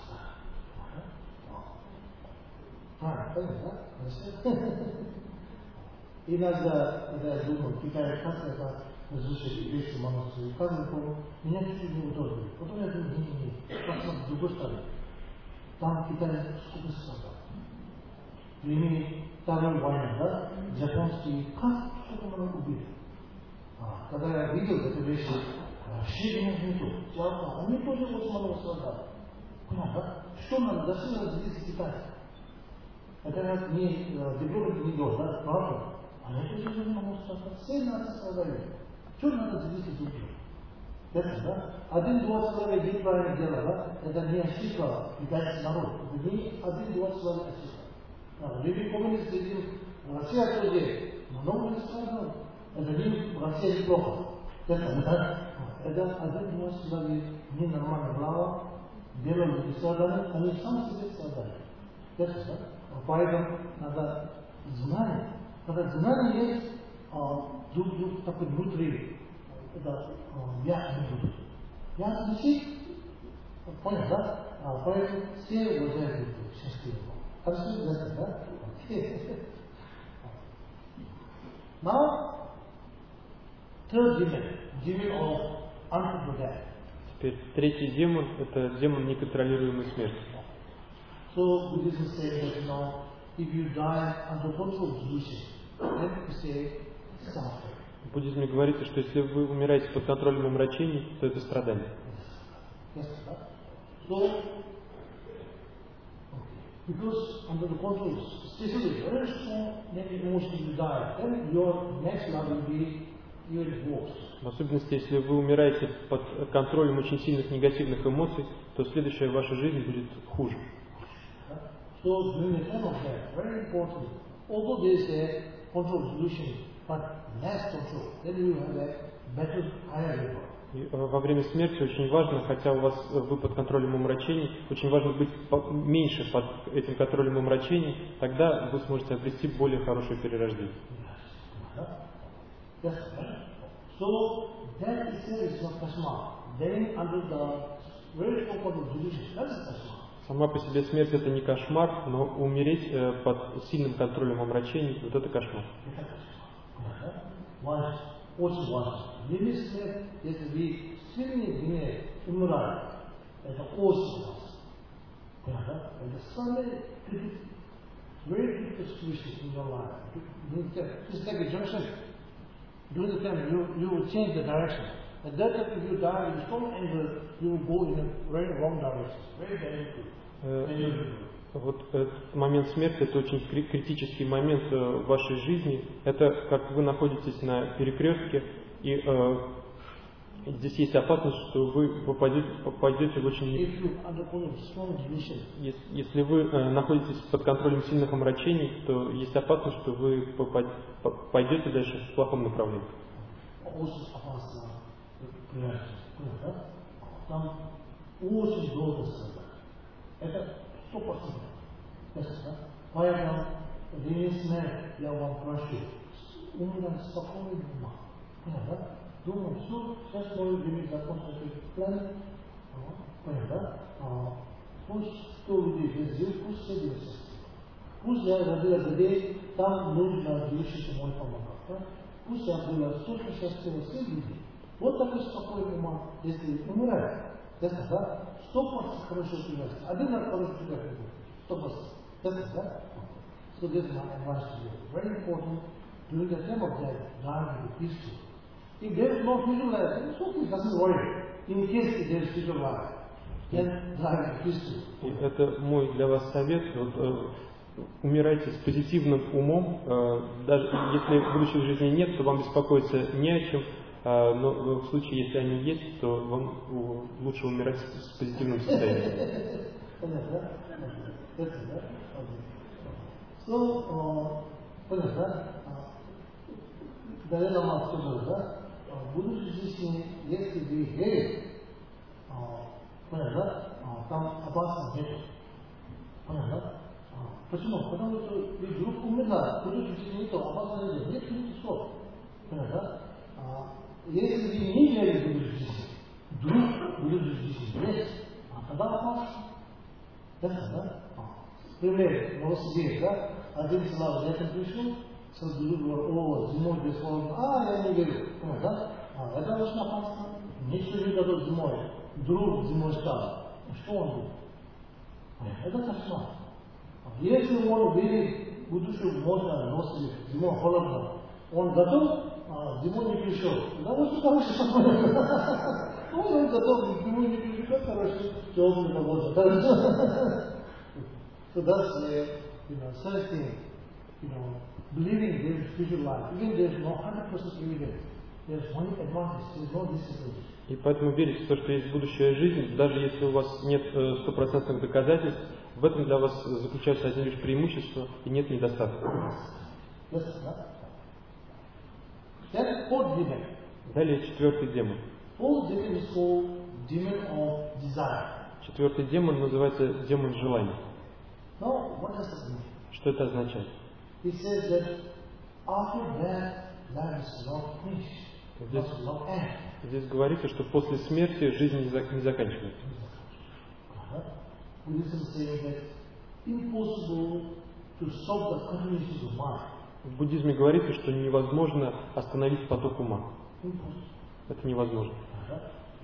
Иногда, когда я думаю, Китай, как это разрушить весь монастырь, как я помню, меня чуть-чуть неудобно. Потом я думаю, не-не-не, посмотри, с другой стороны. Там Китай сколько страдал. Времени Второй войны, да? Японские, как сколько много убили. А, когда я видел эту вещь, вообще меня нету. Они тоже очень много страдали. Понятно, да? Что надо? Зачем надо делиться китайцам? Это не деблогать не должен, да? Правда? Они тоже не могут страдать. Все нации страдают. Что надо делиться друг другом? Ясно, да? Один-два человека неправильно делал, да? Это не ошибка китайский народ. Это не один-два человека ошибка. Люди коммунисты видим, Россия тоже много не страдал. Это не Россия неплохо. Это один-два человека ненормально брало, делали не страдали, они сами себе страдали. Ясно, да? Поэтому надо знание. Когда знание есть, друг друг такой внутри, это я не буду. Я язык, понял, да? Поэтому все уважают счастливого. Хорошо, ясно, да? Now, third demon, demon of unforgiveness. Теперь третий демон – это демон неконтролируемой смерти. So Buddhism says that, you know, if you die under control of delusion, then you say suffering. В буддизме говорится, что если вы умираете под контролем умрачений, то это страдание. Yes, sir. So, because under the control, especially very strong negative emotion you die, then your next life will be even worse. В особенности, если вы умираете под контролем очень сильных негативных эмоций, то следующая ваша жизнь будет хуже. So during the time of death, very important. Although there is a control solution, but less control, then you have a better higher level. И во время смерти очень важно, хотя у вас вы под контролем умрачений, очень важно быть меньше под этим контролем умрачений, тогда вы сможете обрести более хорошее перерождение. Yes, right? So that is not kashmar. Then under the very focused delusion, that is kashmar. Сама по себе смерть это не кошмар, но умереть э, под сильным контролем омрачений, вот это кошмар. Очень важно. Если смерть, если вы сильнее гнев, умирали, это очень важно. Это самый very critical situation in your life. Just like a junction. During the time you, you will change the direction. At that time, if you die in strong anger, you will go in a very wrong direction. Very dangerous. Вот этот момент смерти – это очень критический момент в вашей жизни. Это как вы находитесь на перекрестке, и э, здесь есть опасность, что вы попадете, попадете в очень... Если, если вы э, находитесь под контролем сильных омрачений, то есть опасность, что вы попад, пойдете дальше в плохом направлении. Там очень долго сказать. Это сто процентов. Поэтому весь мир я вам прошу. Умирать спокойно дома. Понятно? Думаю, все, сейчас мой время закончится этот план. Понятно? Пусть сто людей везде, пусть все делятся. Пусть я родила людей, там нужно делиться мой помогать. Пусть я была сотни счастливых все людей. Вот такой спокойный ума, если умирает. Ясно, да? Сто процентов хорошего приятия. Один раз хороший приятель. Сто процентов. Ясно, да? So this is my advice to you. Very important. During the time of death, die with peaceful. If there is no future life, it's okay, doesn't worry. In case there is future life, then die with peaceful. И это мой для вас совет. Вот, э, умирайте с позитивным умом. Э, даже если будущей жизни нет, то вам беспокоиться не о чем. Но в случае, если они есть, то вам лучше умирать с позитивным состоянием. Понятно, да? So, понятно, да? Далее нам отсюда, да? В будущей жизни, если вы верите, понятно, да? Там опасности нет. Понятно, да? Почему? Потому что вы вдруг умерли, в будущей жизни нет, опасности нет, нет, нет, что? Понятно, да? Если вы не верите в будущую жизнь, вдруг будущую жизнь есть, а тогда опасно. Ясно, да? Пример, Новосибирск, да? Один слава летом пришел, сразу говорил, о, зимой без холода, а, я не верю. Да? А, это очень опасно. Ничего не дадут зимой. Вдруг зимой стало. Что он будет? Это кошмар. Если он верит в будущую, можно носить зимой холодно. Он готов, а зимой не пришел. Да, очень хороший самолет. Он готов, зимой не пришел, как хороший, теплый погода. So that's the, you know, such thing, you know, believing there is future life. Even there is no one hundred percent evidence. There is one advantage, there is no discipline. И поэтому верить в то, что есть будущая жизнь, даже если у вас нет стопроцентных доказательств, в этом для вас заключается одно лишь преимущество и нет недостатка. Yes, Then fourth demon. Далее четвертый демон. Fourth demon is called demon of desire. Четвертый демон называется демон желания. Now, what does it mean? Что это означает? He says that after that, life is not finished. Здесь, not end. здесь говорится, что после смерти жизнь не, зак- не заканчивается. Buddhism says that impossible to stop the continuation of mind. В буддизме говорится, что невозможно остановить поток ума. Impossible. Это невозможно.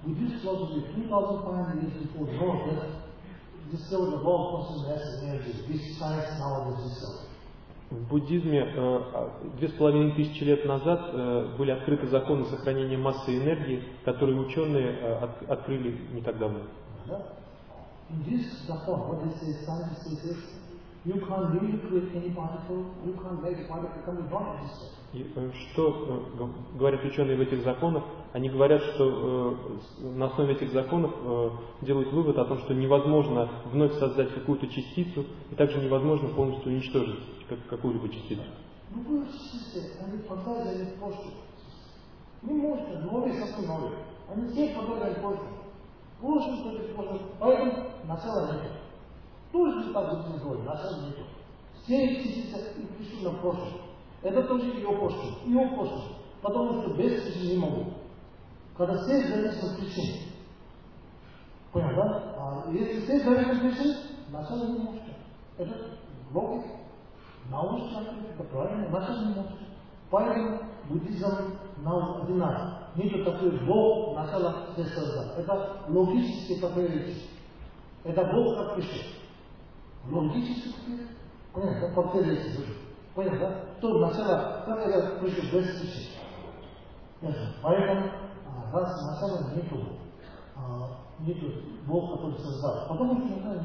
Buddhist philosophy two thousand five hundred years before Buddha discovered the law of constant mass energy. This science nowadays discovered. В буддизме две с половиной тысячи лет назад э, были открыты законы сохранения массы и энергии, которые ученые э, от, открыли не так давно. In this zakon, what they say, scientists say, you can't really create any particle, you can't make a particle come not exist. И, э, что э, говорят ученые в этих законах? Они говорят, что э, на основе этих законов э, делают вывод о том, что невозможно вновь создать какую-то частицу, и также невозможно полностью уничтожить как, какую-либо частицу. Любую частицу, они подвязаны в прошлое. Не можете, новые совсем новые. Они все подвязаны в прошлое. Прошлое, что это прошлое. Поэтому начала нет. Тоже так будет говорить, начала нет. Все частицы и пришли на прошлое. Это тоже ее прошлое, ее прошлое. Потому что без причин не могу. Когда все зависят от причин. Понял, да? А если все зависят от причин, начало не может. Это логика. Научно, это правильно, начало не может. Поэтому буддизм нам одинаково. Нету такой Бог начало все создал. Это логически такой речь. Это Бог как пришел. Логически понятно, да? Как речь. Понятно, да? То начало, как это пришел без причин. Поэтому раз начала нету, нету Бог, который создал. Потому что начала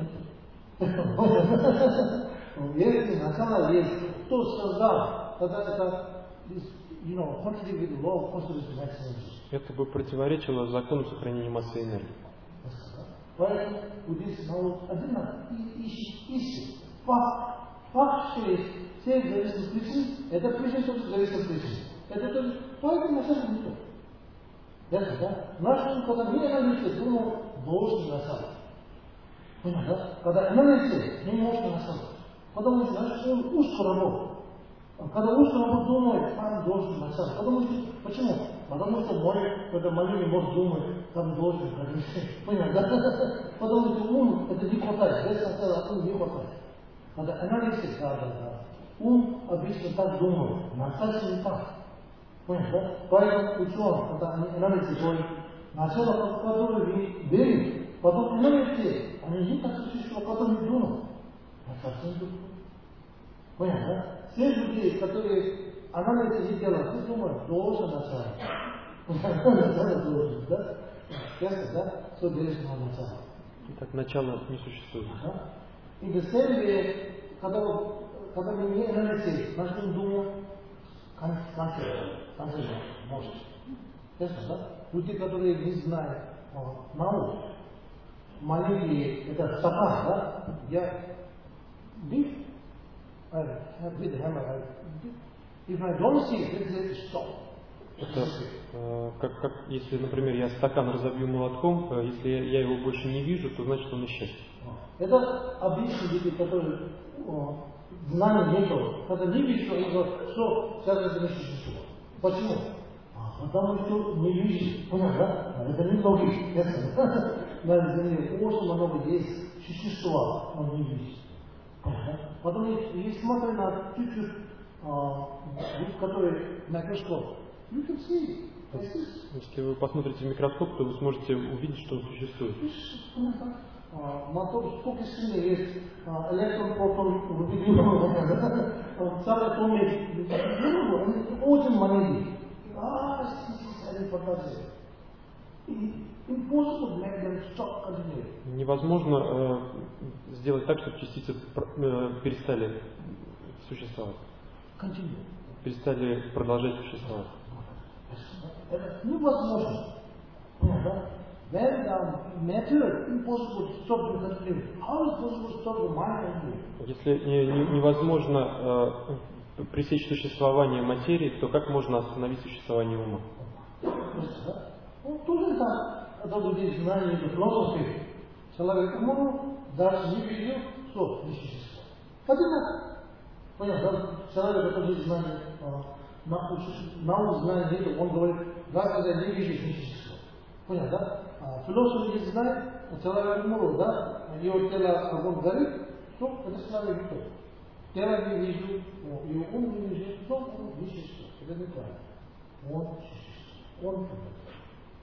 нету. Если начало есть, кто создал, тогда это, you know, contradict with the law of conservation of energy. Это бы противоречило закону сохранения массы и энергии. Поэтому буддизм наук одинаково ищет факт. Факт, что есть все зависят от причин, это причин тоже зависит от причин. Это тоже, поэтому начало нету. Ясно, да? Наш ум, когда не анализирует, думал, должен начало. Понял, да? Когда анализирует, не может начало. Потому что наш ум узко работает. Когда узко работает, думает, там должен начало. Потому что, почему? Потому что мой, когда маленький мозг думает, там должен разрешить. Понял, да? Потому что ум, это не хватает. Без начала ум не хватает. Когда анализирует, да, да, да. Ум обычно так думает, начало не так. Понял, да? Поэтому ученые, когда они анализируют, начало, которое вы верите, потом анализируете, они не так существуют, потом не думают. Это совсем другое. Понял, да? Все люди, которые анализ не делают, они думают, должен начало. Начало должен, да? Ясно, да? Что делаешь на начало? Так, начало не существует. И в same way, когда мы не анализируем, начнем думать, концерт, концерт может. Ясно, да? Люди, которые не знают науку, маленькие, это стакан, да? Я deep, I have with hammer, I deep. If I don't see it, it's stop. Это э, как, как если, например, я стакан разобью молотком, э, если я, я его больше не вижу, то значит он исчез. Это обычные люди, которые о, знаний нету. Когда не видишь, они говорят, что сейчас это не существует. Почему? А, потому что не видишь. Понял, да? Это не логично. На Земле очень много есть существа, но не видишь. Потому что если смотреть на чуть-чуть, который микроскоп, you can see. Если вы посмотрите в микроскоп, то вы сможете увидеть, что он существует. Мотор сколько сильно есть электрон, протон, субатомик, очень маленький. А, они показывают. Impossible make them stop continuing. Невозможно э, сделать так, чтобы частицы э, перестали существовать. Continue. Перестали продолжать существовать. Это невозможно. When the matter impossible to stop the continuing, how is possible to stop the mind continuing? Если не, не, невозможно э, пресечь существование материи, то как можно остановить существование ума? Ну, тоже так. Это будет знание, это философия. Человек умру, дальше не видел, что не существует. Одинаково. Понятно? Человек, который знает, науку знает, нет, он говорит, да, когда не вижу, не существует. Понятно, да? А философ не знает, человек умру, да, его тело огонь горит, что это человек не то. Тело не вижу, его ум не вижу, что он не существует. Это неправильно. Он существует. Он существует.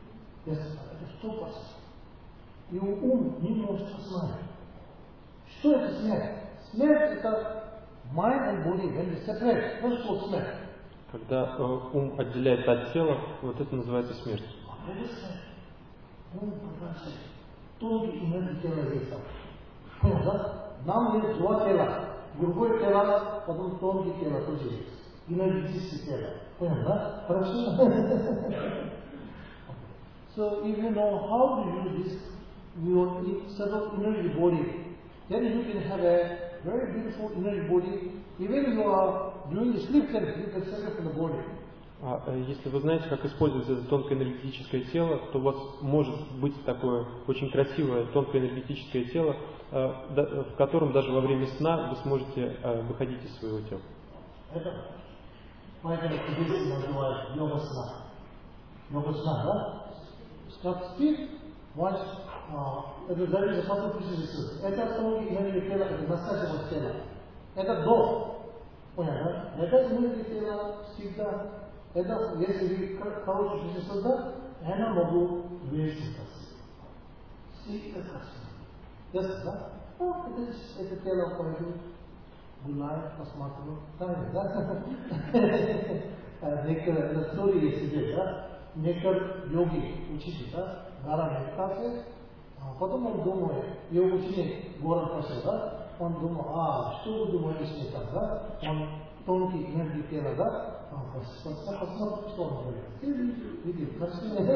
Yes, это сто процентов. И ум не может осознать. Что это смерть? Смерть это mind and body when they separate. What is called смерть? Когда э, ум отделяется от тела, вот это называется смерть. Это смерть. Ум прекрасен. Тонкий энергии тела есть там. Понял, да? Нам есть два тела. Другое тело, потом тонкие тело тоже есть. Энергетическое тело. Понял, да? Хорошо? So if you know how to use this, your subtle energy body, then you can have a very beautiful energy body. Even if you are doing sleep therapy, you can separate from the body. А если вы знаете, как использовать это тонкое энергетическое тело, то у вас может быть такое очень красивое тонкое энергетическое тело, в котором даже во время сна вы сможете выходить из своего тела. Это поэтому здесь называют йога сна. Йога сна, да? Как спит, ваш, это зависит от того, что это тонкие энергии тела, это настоящего тела. Это до. Понятно, да? Это энергия тела всегда. Это, если вы хороший физический да, она могу весить. Всегда красиво. Ясно, да? Ну, это, это тело пойдет, гуляет, посмотрю. Знаете, да? Некоторые истории есть здесь, да? Некоторые йоги, учитель, да? Гора медитации, а потом он думает, его ученик город пошел, да? Он думал, а, что вы думаете, что там, да? Он тонкий энергии тела, да? Посмотри, что он говорит. Ты видишь, красиво.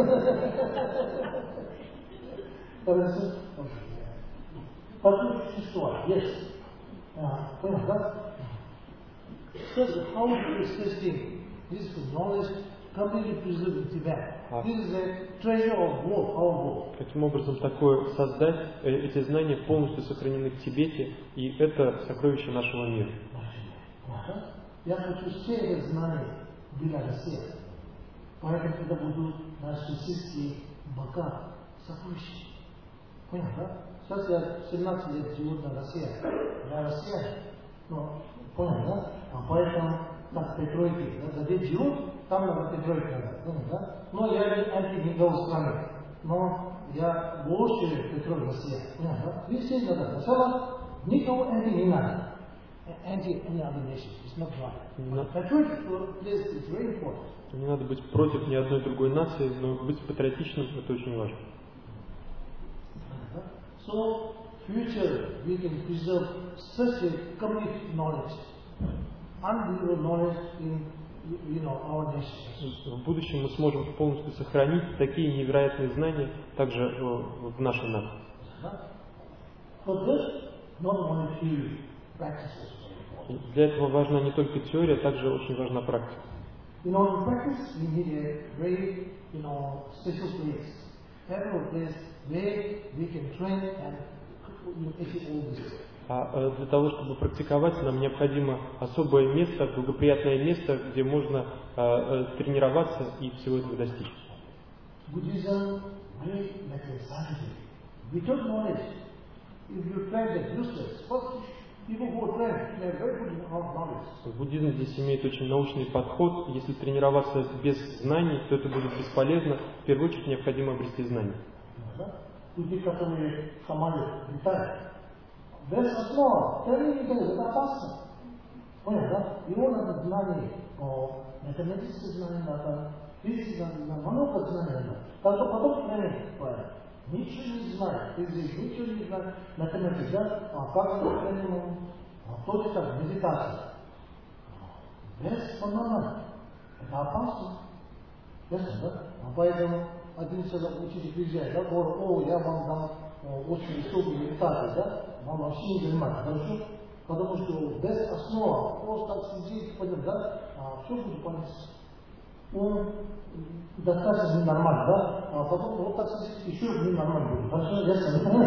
Хорошо? Потом существо, есть. Понял, да? So how do you express things? This is knowledge completely preserved in Tibet. This is a treasure of both, our both. Каким образом такое создать? Эти знания полностью сохранены в Тибете, и это сокровище нашего мира. Я хочу все эти знания для России. Поэтому это будут наши сельские бока сокровища. Понял, да? Сейчас я семнадцать лет живу на России. Я россиян. Ну, понял, да? А поэтому так Петройки, да, где живут, там надо Петройки надо. Понял, да? Но я не антигенговой страны. Но я больше Петрой Россия. Понял, да? И все надо. Сначала никого анти не надо. Anti any other nation. It's not right. Patriotic place is very important. Не надо быть против ни одной другой нации, но быть патриотичным – это очень важно. So, future we can preserve such a complete knowledge, unbelievable knowledge in, you know, our nation. В будущем мы сможем полностью сохранить такие невероятные знания также в нашей нации. For this, not only theory, practices. Для этого важна не только теория, также очень важна практика. In order to practice, we need a very, you know, special place. Every place where we can train and achieve all this. А для того, чтобы практиковать, нам необходимо особое место, благоприятное место, где можно а, тренироваться и всего этого достичь. Buddhism, great method science. Without knowledge, if you try that useless, first Буддизм здесь имеет очень научный подход. Если тренироваться без знаний, то это будет бесполезно. В первую очередь необходимо обрести знания. Люди, которые самолет летают, без основы, это опасно. Понял, да? Его надо знание, математическое знание надо, физическое знание, много знаний надо. Только потом знание бывает. Ничего не знает, физик, ничего не знает, математика, да? А как это тренировано? А то это медитация. Без фонана. Это опасно. Ясно, да? А поэтому один человек учитель приезжает, да, говорит, о, я вам дам очень высокую медитацию, да? Вам вообще не заниматься, хорошо? Потому что без основы, просто так сидит, понял, да? А все будет понятно. Он достаточно ненормально, да? А потом вот так еще ненормально будет. Хорошо, ясно?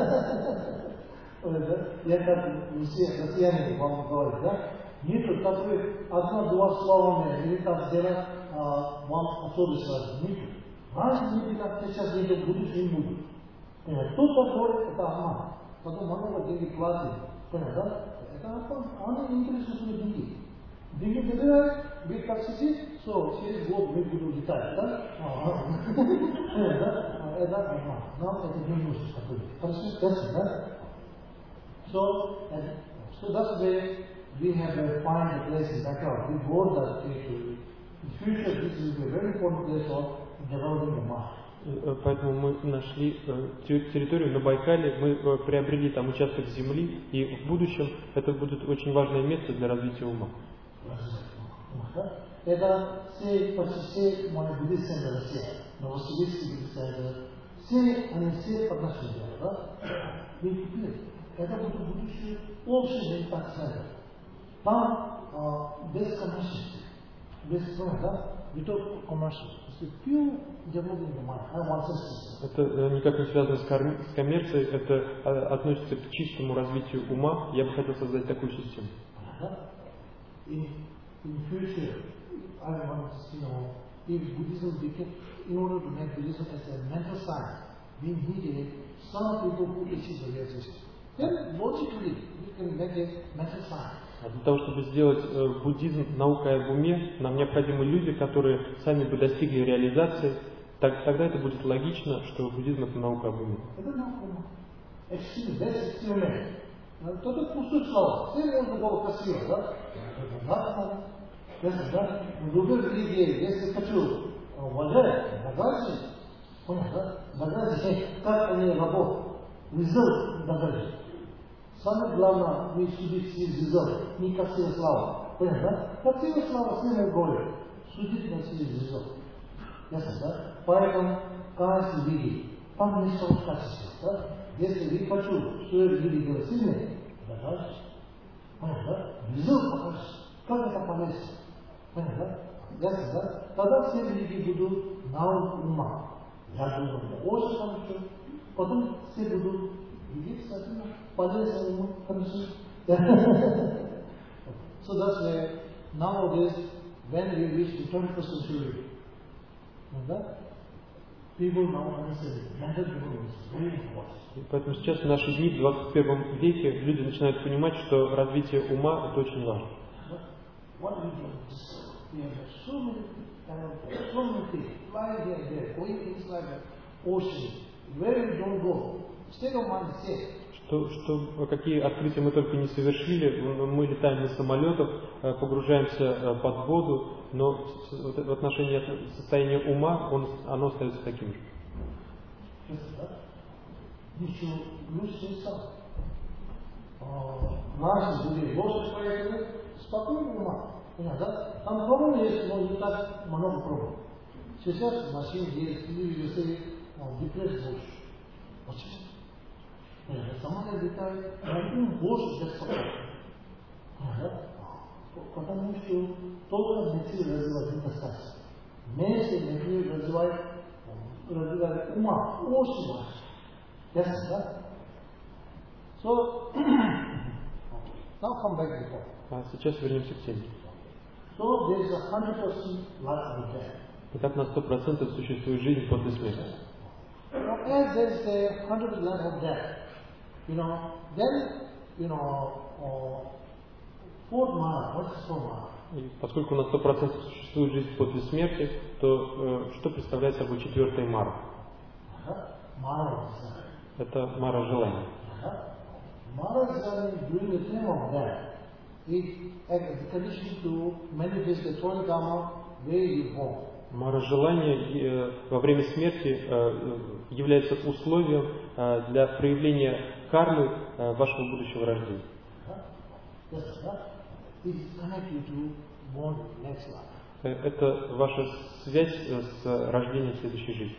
Я как все россияне вам говорю, да? Нету такой одна-два словами медитации делать, вам особенно сразу. Нету. Раньше медитация, сейчас нету, будет, не будет. Кто-то говорит, это обман. Потом много денег платит. Понял, да? Это обман. Они не интересуют деньги. Деньги забирают, вы как сидите, So, через год мы будем летать, да? Это, нам это не нужно. Хорошо, да? So, so that's where we have to find a place in background. We go that territory. In future, this will be a very important place for developing the mind. Поэтому мы нашли территорию на Байкале, мы приобрели там участок земли, и в будущем это будет очень важное место для развития ума. Это все, почти все мои буддийские Россия, новосибирские буддийские, все они все отношения, да? Мы купили. Это будет будущее общее медитация. Там без коммерчества, без да? Without commercial. It's pure developing the mind. I want to. Это никак не связано с, ком... с коммерцией, это относится к чистому развитию ума. Я бы хотел создать такую систему. In, in future, I want to, you know, if Buddhism became, in order to make Buddhism as a mental science, we needed some people who achieve the realization. Then logically, we can make a mental science. Для того, чтобы сделать э, буддизм наукой об уме, нам необходимы люди, которые сами бы достигли реализации. Так, тогда это будет логично, что буддизм это наука об уме. Это наука. Эксперимент. Это кусок слова. Все можно было красиво, да? Да, да. В любой религии, если хочу уважать, багажи, понял, да? Багажи, как они работают. Результат багажи. Самое главное, мы судить через результат, не красивая слава. Понял, да? Красивая слава, все мы говорим. Судить на через результат. Ясно, да? Поэтому, каждый религии, там не что качество, да? Если я хочу, что я религия сильная, багаж. Понял, да? Результат покажешь. Как это полезно? Понял, да? Ясно, да? Тогда все религии будут наука ума. Я думаю, очень хорошо. Потом все будут видеть, соответственно, полезно ему, хорошо. So that's why nowadays, when we reach the twenty-first century, people now understand mental development is very important. Поэтому сейчас в наши дни, в двадцать первом веке, люди начинают понимать, что развитие ума это очень важно. What we do, we have so many, so many things, flying here and there, going things like the ocean, where we don't go, state of mind is safe. Что, что, какие открытия мы только не совершили, мы летаем на самолетах, погружаемся под воду, но в отношении состояния ума он, оно остается таким же. Еще лучше сам. Наши были лошадь поехали, спокойно ума. Понятно? Там проблемы есть, но не так много проблем. Сейчас машин есть, люди депрессия больше. Очень. Самолет летает, ум больше беспокоит. Потому что только мысли развивать недостаточно. Вместе мысли развивать, развивать ума очень важно. Ясно, да? So, now come back to that. А сейчас вернемся к теме. So there is a hundred percent life after death. Итак, на сто процентов существует жизнь после смерти. Now, as there is a hundred percent life of death, you know, then, you know, uh, fourth mana, what is fourth mana? И поскольку на сто процентов существует жизнь после смерти, то э, что представляет собой четвертая мара? Мара. Это мара желания. Mara is doing the same of that. It is a condition to manifest the twelve karma where you born. Мара желания э, во время смерти э, является условием э, для проявления кармы э, вашего будущего рождения. Это ваша связь с рождением следующей жизни.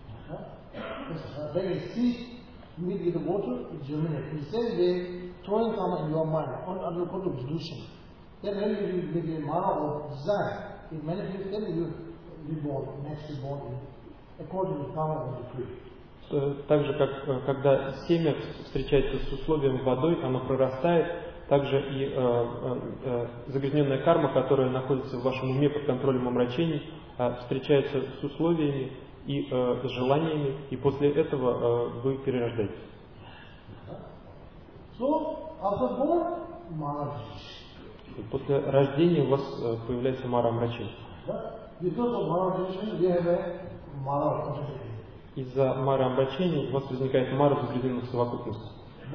Meet with the water, it germinates. In the same way, throwing karma in your mind on under control of delusion. Then when you meet with mara or desire, it manifests, then you reborn, next reborn according to karma or decree. Так же, как когда семя встречается с условием водой, оно прорастает, также и э, э, загрязненная карма, которая находится в вашем уме под контролем омрачений, э, встречается с условиями и э, с желаниями, и после этого э, вы перерождаетесь. So, after born, mara. После рождения у вас э, появляется мара омрачений. Из-за мара обращения у вас возникает мара загрязненных совокупностей.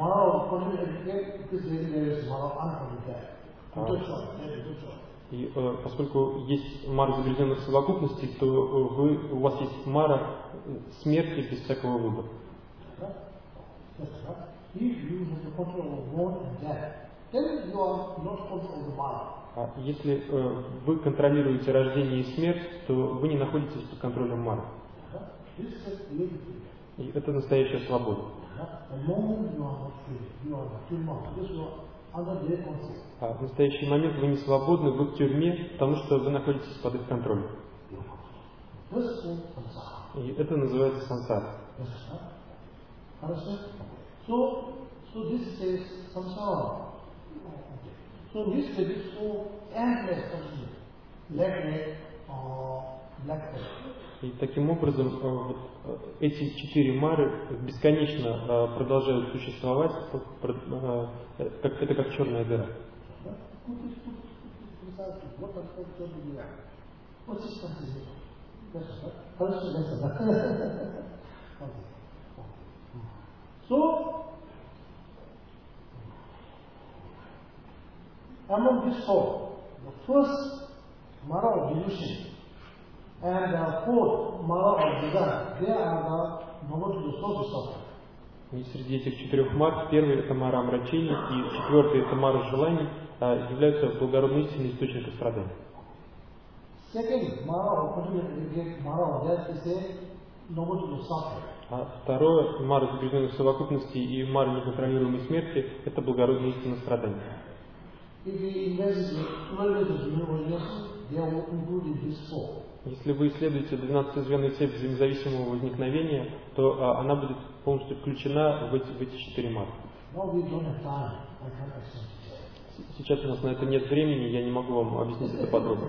И э, поскольку есть мара загрязненных совокупностей, то вы, у вас есть мара смерти без всякого выбора. А если э, вы контролируете рождение и смерть, то вы не находитесь под контролем мары. И это настоящая свобода. А в настоящий момент вы не свободны, вы в тюрьме, потому что вы находитесь под их контролем. И это называется сансара. И таким образом вот эти четыре мары бесконечно продолжают существовать, как, это как черная дыра. So, among these four, the first mara of delusion and the fourth mara of desire, they are the noble to the sources of it. И среди этих четырех мар, первый это мара омрачения, и четвертый это мара желаний, являются благородной истинной источником страданий. Second mara of continuity, mara of death is a noble to the suffering. А второе, мара загрязненных совокупностей и мара неконтролируемой смерти, это благородная истина страдания. Если вы исследуете двенадцатизвенную цепь взаимозависимого возникновения, то а, она будет полностью включена в эти, в эти четыре мары. Сейчас у нас на это нет времени, я не могу вам объяснить это подробно.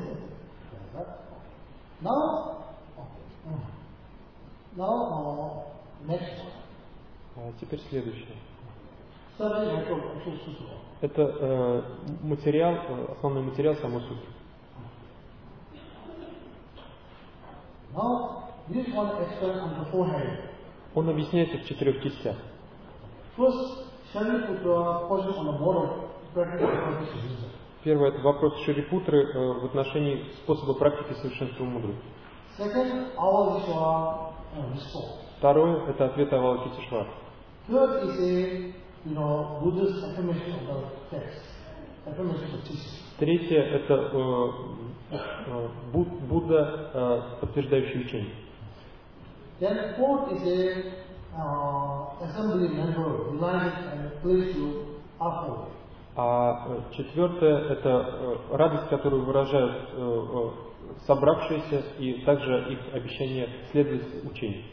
Now, uh, next one. А теперь следующее. Это э, материал, основной материал самой сутры. Now, this one explains on the four headings. Он объясняется в четырех частях. First, Shariputra question on the mode of practice of wisdom. Первый это вопрос Шарипутры э, в отношении способа практики совершенства мудрости. Second, Avalokiteshvara response. Второе это ответ Авалокитешвара. Third is a, you know, Buddha's affirmation of the text, affirmation of teaching. Третье это э, э, Будда, э, подтверждающий учение. Then fourth is a uh, assembly member delighted and pleased to uphold. А четвертое это э, радость, которую выражают э, э, собравшиеся, и также их обещание следовать учению.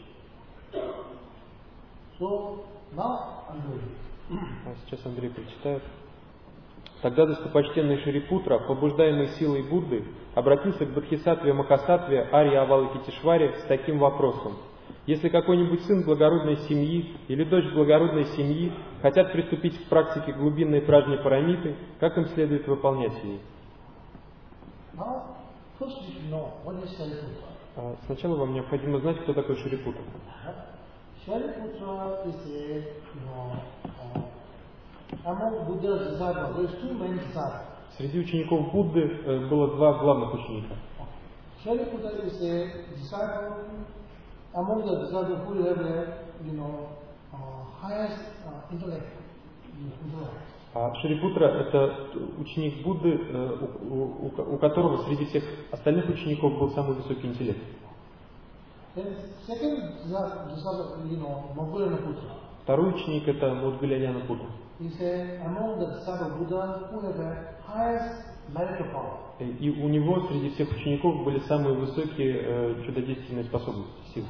So, now, а сейчас Андрей прочитает. Тогда достопочтенный Шарипутра, побуждаемый силой Будды, обратился к Бодхисаттве Махасаттве Арья Авалокитешваре с таким вопросом. Если какой-нибудь сын благородной семьи или дочь благородной семьи хотят приступить к практике глубинной пражни парамиты, как им следует выполнять ее? Сначала вам необходимо знать, кто такой Шарипутра. Shariputra is a, you know, uh, among Buddha's disciples, there is two main disciples. Среди учеников Будды э, было два главных ученика. Shariputra is a disciple among the disciples who have a, you know, uh, highest uh, intellect. А Шарипутра это ученик Будды, э, у, у, у которого среди всех остальных учеников был самый высокий интеллект. Второй ученик это Мудгаляяна Путра. И у него среди всех учеников были самые высокие э, чудодейственные способности, силы.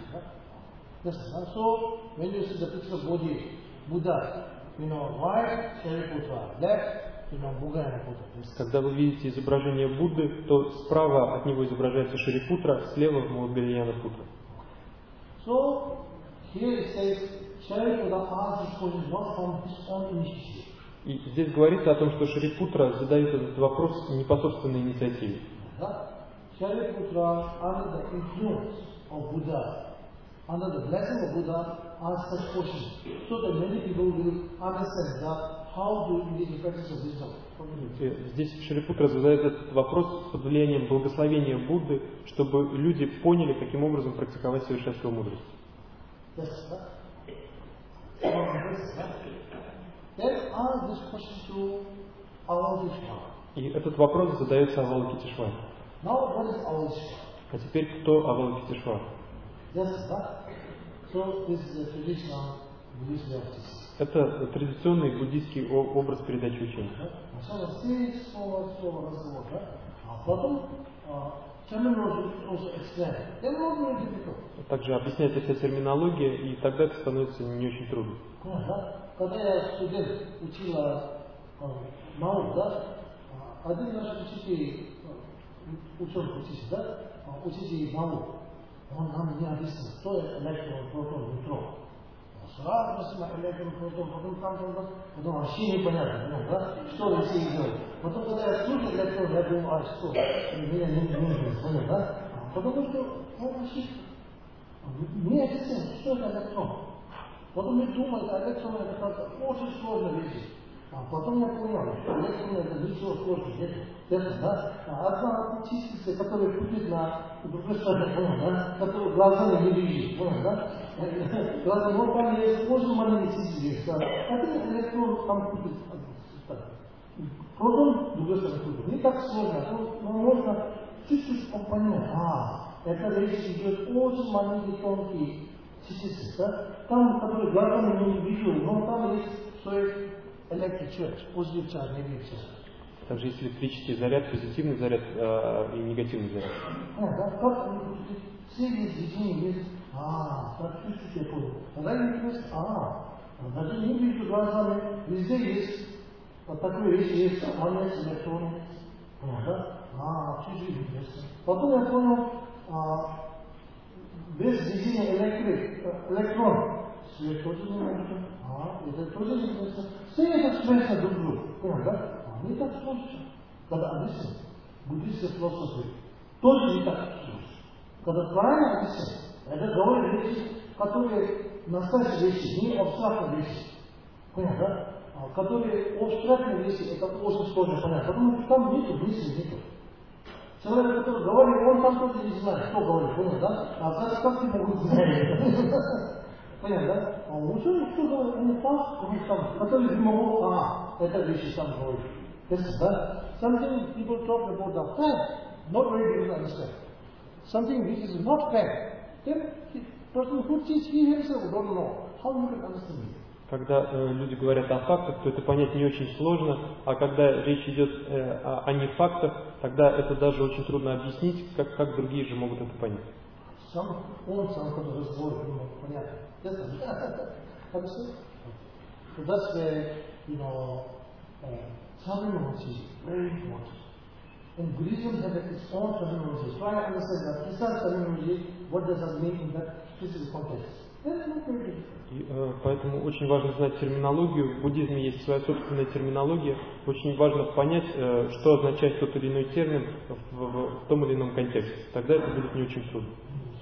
Когда вы видите изображение Будды, то справа от него изображается Шарипутра, слева Мудгаляяна Путра. So, here it says, Shariputra asks this question not from his own initiative. И здесь говорится о том, что Шарипутра задает этот вопрос не по собственной инициативе. Shariputra, under the influence of Buddha, under the blessing of Buddha, asked such questions, so that many people will understand that how to engage in practice of wisdom. Здесь Шарипутра задает этот вопрос под влиянием благословения Будды, чтобы люди поняли, каким образом практиковать совершенство мудрости. И этот вопрос задается Авалокитешваре. А теперь кто Авалокитешвара? Это традиционный буддийский образ передачи учения. Также объясняется вся терминология, и тогда это становится не очень трудно. Когда я студент учила науку, да, один наш учитель, ученый учитель, да, учитель наук, он нам не объяснил, что это электрон, протон, нейтрон. Сразу смотрели электрон, протон, потом там, там, там, потом вообще непонятно, да, что здесь делать. Потом, когда я слушал электрон, я думал, а что, меня не нужно, понял, да? Потому что он вообще не объяснил, что это электрон. Потом мы думали, что электрон это как-то очень сложная вещь. А потом я понял, что электрон это ничего сложного нет. Это, да? Одна частица, которая путит на другую сторону, да? Которую глазами не видишь, понял, да? Глазами, вот там есть очень маленькие частицы, да? Один электрон там путит. Протон, другой стороны путит. Не так сложно, но можно чуть-чуть понять. А, эта речь идет очень маленькие, тонкие частицы, да? Там, которые глазами не вижу, но там есть свой электричарж, позитив чарж, негатив чарж. Также есть электрический заряд, позитивный заряд э, и негативный заряд. А, да, как они будут? Все есть движения, есть. А, так чуть-чуть я понял. Тогда интересно, а, даже не вижу глазами, везде есть вот такой вещь, есть монет, электроны. Да? А, чуть-чуть интересно. Потом я понял, а, без движения электрик, электрон, свет тоже не может. А, это тоже не интересно. Все это связано друг с другом. Понял, да? А, не так сложно. Когда объясню, буддийская философия тоже не так сложно. Когда правильно объясню, это говорит вещи, которые настоящие вещи, не абстрактные вещи. Понял, да? А, которые абстрактные вещи, это очень сложно понять. Потому что там нету мысли, нету. Человек, который говорит, он там тоже не знает, что говорит, понял, да? А как, как ты могут знать? Понятно, да? А ученый, кто говорит, он так, он там, который не могу, а, это вещи сам говорит. Да? Something people talk about the fact, not very good to understand. Something which is not fact, then the person who teaches he himself don't know how you can understand it. Когда э, люди говорят о фактах, то это понять не очень сложно, а когда речь идет э, о, о не фактах, тогда это даже очень трудно объяснить, как, как другие же могут это понять. Сам он сам который разговор не мог понять. Understand? So that's where, you know, uh, terminology is very important. And Buddhism has its own terminology. Try to understand that precise terminology, what does that mean in that specific context. That's not very difficult. И, э, поэтому очень важно знать терминологию. В буддизме есть своя собственная терминология. Очень важно понять, э, что означает тот или иной термин в, в, в том или ином контексте. Тогда это будет не очень трудно.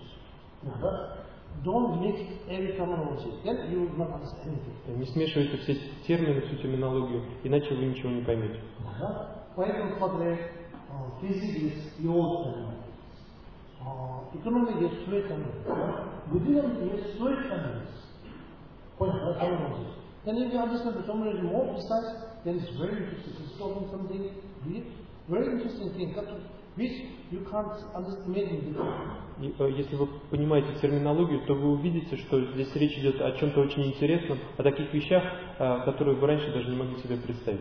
Don't mix every terminology. Then you will not understand anything. Не смешивайте все термины, всю терминологию, иначе вы ничего не поймете. Поэтому, смотри, физика есть его термин. Экономика есть свой термин. Буддизм есть свой термин. Понял, да, terminology. Then if you understand the terminology more precise, then it's very interesting. It's talking something very interesting thing, which you can't understand in the И, если вы понимаете терминологию, то вы увидите, что здесь речь идет о чем-то очень интересном, о таких вещах, которые вы раньше даже не могли себе представить.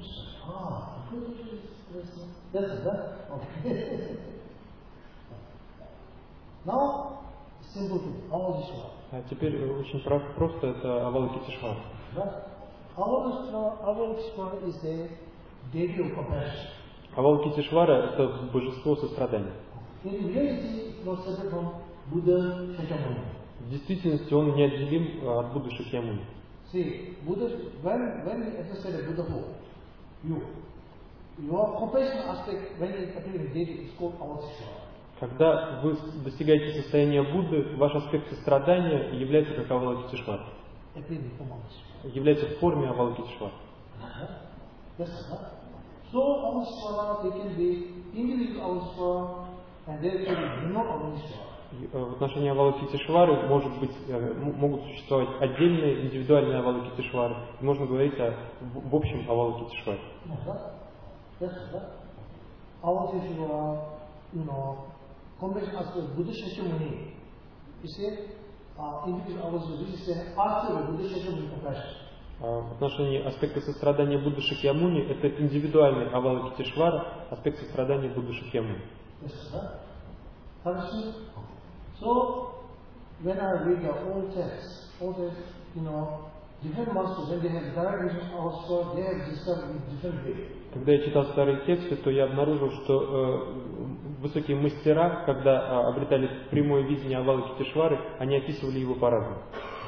А теперь очень просто, это Авалокитешвара. Авалокитешвара – это божество сострадания. В действительности он неотделим от Будды Шакьямуни. your compassion aspect, when it appears in Devi, is called Avadishvara. Когда вы достигаете состояния Будды, ваш аспект сострадания является как Авалокитешвара. Является в форме Авалокитешвара. So Avadishvara, they can be individual Avadishvara, and there can be no Avadishvara. В отношении Авалокитешвары может быть, могут существовать отдельные индивидуальные Авалокитешвары. Можно говорить о, в общем Авалокитешваре. Avadishvara, you know, compassion aspect, Buddha Shakyamuni. You see, uh, individual Avadishvara, this is an after Buddha Shakyamuni compassion. В отношении аспекта сострадания Будды Шакьямуни это индивидуальный Авалокитешвара, аспект сострадания Будды Шакьямуни. So, when I read the old texts, all the, you know, different masters, when they have direct vision also, they have described in different ways. Когда я читал старые тексты, то я обнаружил, что э, высокие мастера, когда э, обретали прямое видение Авалокитешвары, они описывали его по-разному.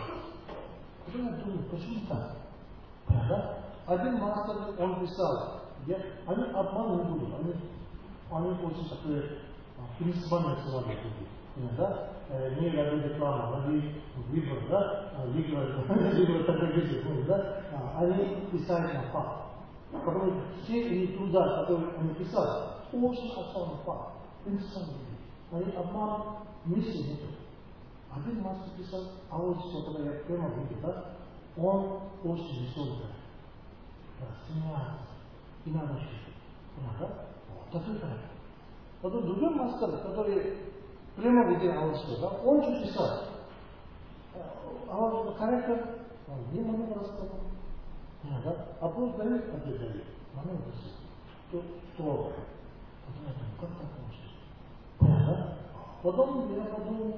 Почему так? Один мастер, он писал, они обман не будут, они, они очень такие принципиальные слова будут. Да? Не ради рекламы, ради выбора, да? Выбора такой вещи, да? Они писали на факт. Потому что все эти труда, которые они писали, очень основной факт, принципиальный. Они обман миссии нету. Один мастер писал, а вот что, когда я прямо видел, да? Он очень веселый, да, смеялся, и на ночь, да? Такой характер. Потом другой мастер, который прямо видел Авадишвару, да, он что писал? А характер, он не много рассказал, да? А просто говорит, а ты говорит, много рассказал, строго. Потом я думаю, как так можно? Да? Потом я подумал,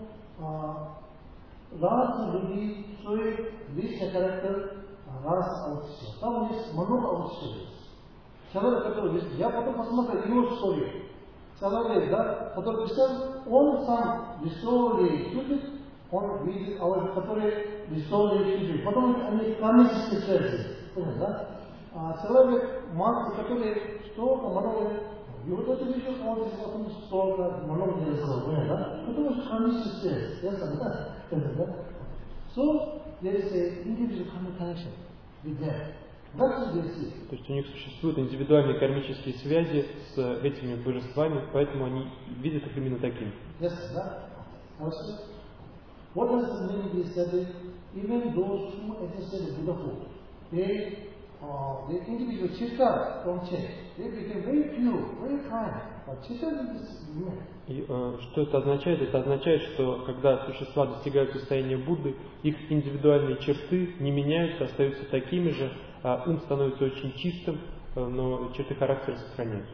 раз люди свой личный характер, раз Авадишвара. Там есть много Авадишвара. Человек, который есть, я потом посмотрел его историю. Человек, да, который писал, он сам веселый, чудит, он видит, который веселый, чудит. Потом они комические связи. Понял, да? А человек, мастер, который столько много, и вот это видео, он здесь потом столько много не рассказал. Понял, да? Потому что комические связи. Ясно, да? So, there is an individual connection with them. That's what they see. То есть у них существуют индивидуальные кармические связи с этими божествами, поэтому они видят их именно такими. Yes, да. What does it mean? They said even those who existed Buddhahood, they, uh, the individual chitta don't change. They became very pure, very kind. But chitta is human. И э, что это означает? Это означает, что когда существа достигают состояния Будды, их индивидуальные черты не меняются, остаются такими же, а ум становится очень чистым, э, но черты характера сохраняются.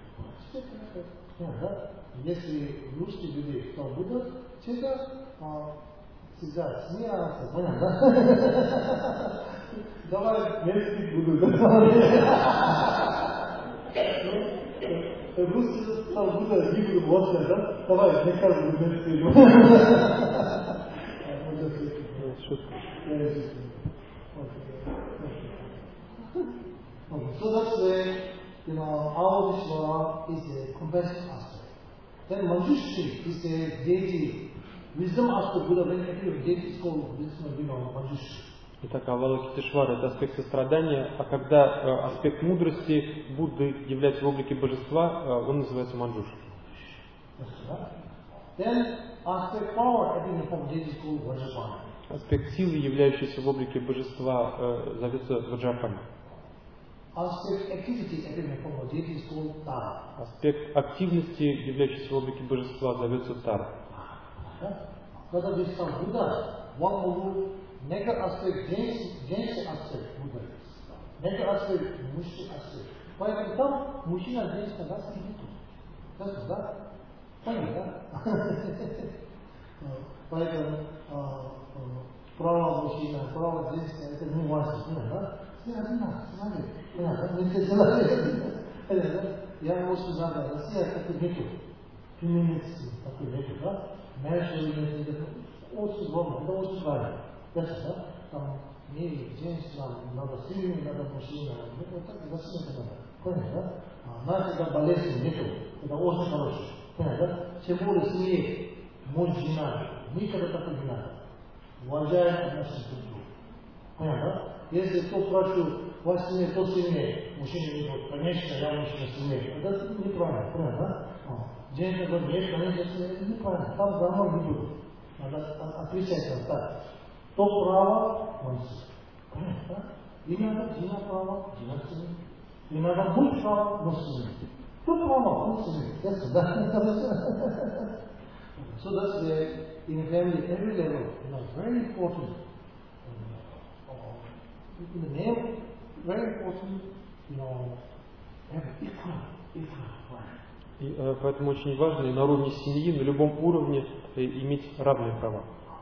Если русские люди, то Будда всегда всегда смеялся, понял, да? Давай вместе Будду. Русский стал Будда, не буду молчать, да? Давай, мне кажется, вместе. So that's why, you know, Avadishvara is a compassion aspect. Then Manjushri is a deity, wisdom aspect. Buddha, when you deity is called wisdom, you know, Manjushri. Итак, Авалокитешвара – это аспект сострадания, а когда э, аспект мудрости Будды является в облике божества, э, он называется Манджуш. Аспект силы, являющийся в облике божества, э, зовется Ваджрапани. Аспект активности, являющийся в облике божества, зовется Тара. Negative aspect, женский аспект Будда. Negative аспект, мужской аспект. Поэтому там мужчина, женщина, да, сидит тут. Да, да? Понял, да? Поэтому право мужчина, право женщина, это не важно, да? Все одинаково, смотри. Понятно? Не все человек. Я могу сказать, да, Россия такой нету. Феминистский такой нету, да? Меньше очень важно, это очень важно. Ясно, да? Там мире, женщина, надо сильный, надо мужчина. Вот так зачем это надо? Понял, да? А, на тебя болезни нету. Это очень хорошо. Понял, да? Тем более в семье муж, жена. Никогда такого не надо. Уважаем отношения друг к другу. Понял, да? Если кто спрашивает, у вас семья, кто сильнее? Мужчина говорит, конечно, я мужчина сильнее. Это неправильно, понял, да? Женщина говорит, нет, конечно, сильнее. Это неправильно. Там давно не будет. Надо отвечать так. То право, он сильнее. Понятно, да? И надо жена право, жена сильнее. И надо муж право, муж сильнее. То право, он сильнее. Ясно, да? So that's the, in family, every level, you know, very important. In the name, very important, you know, have equal, equal right. И, э, поэтому очень важно и на уровне семьи, на любом уровне э, иметь равные права.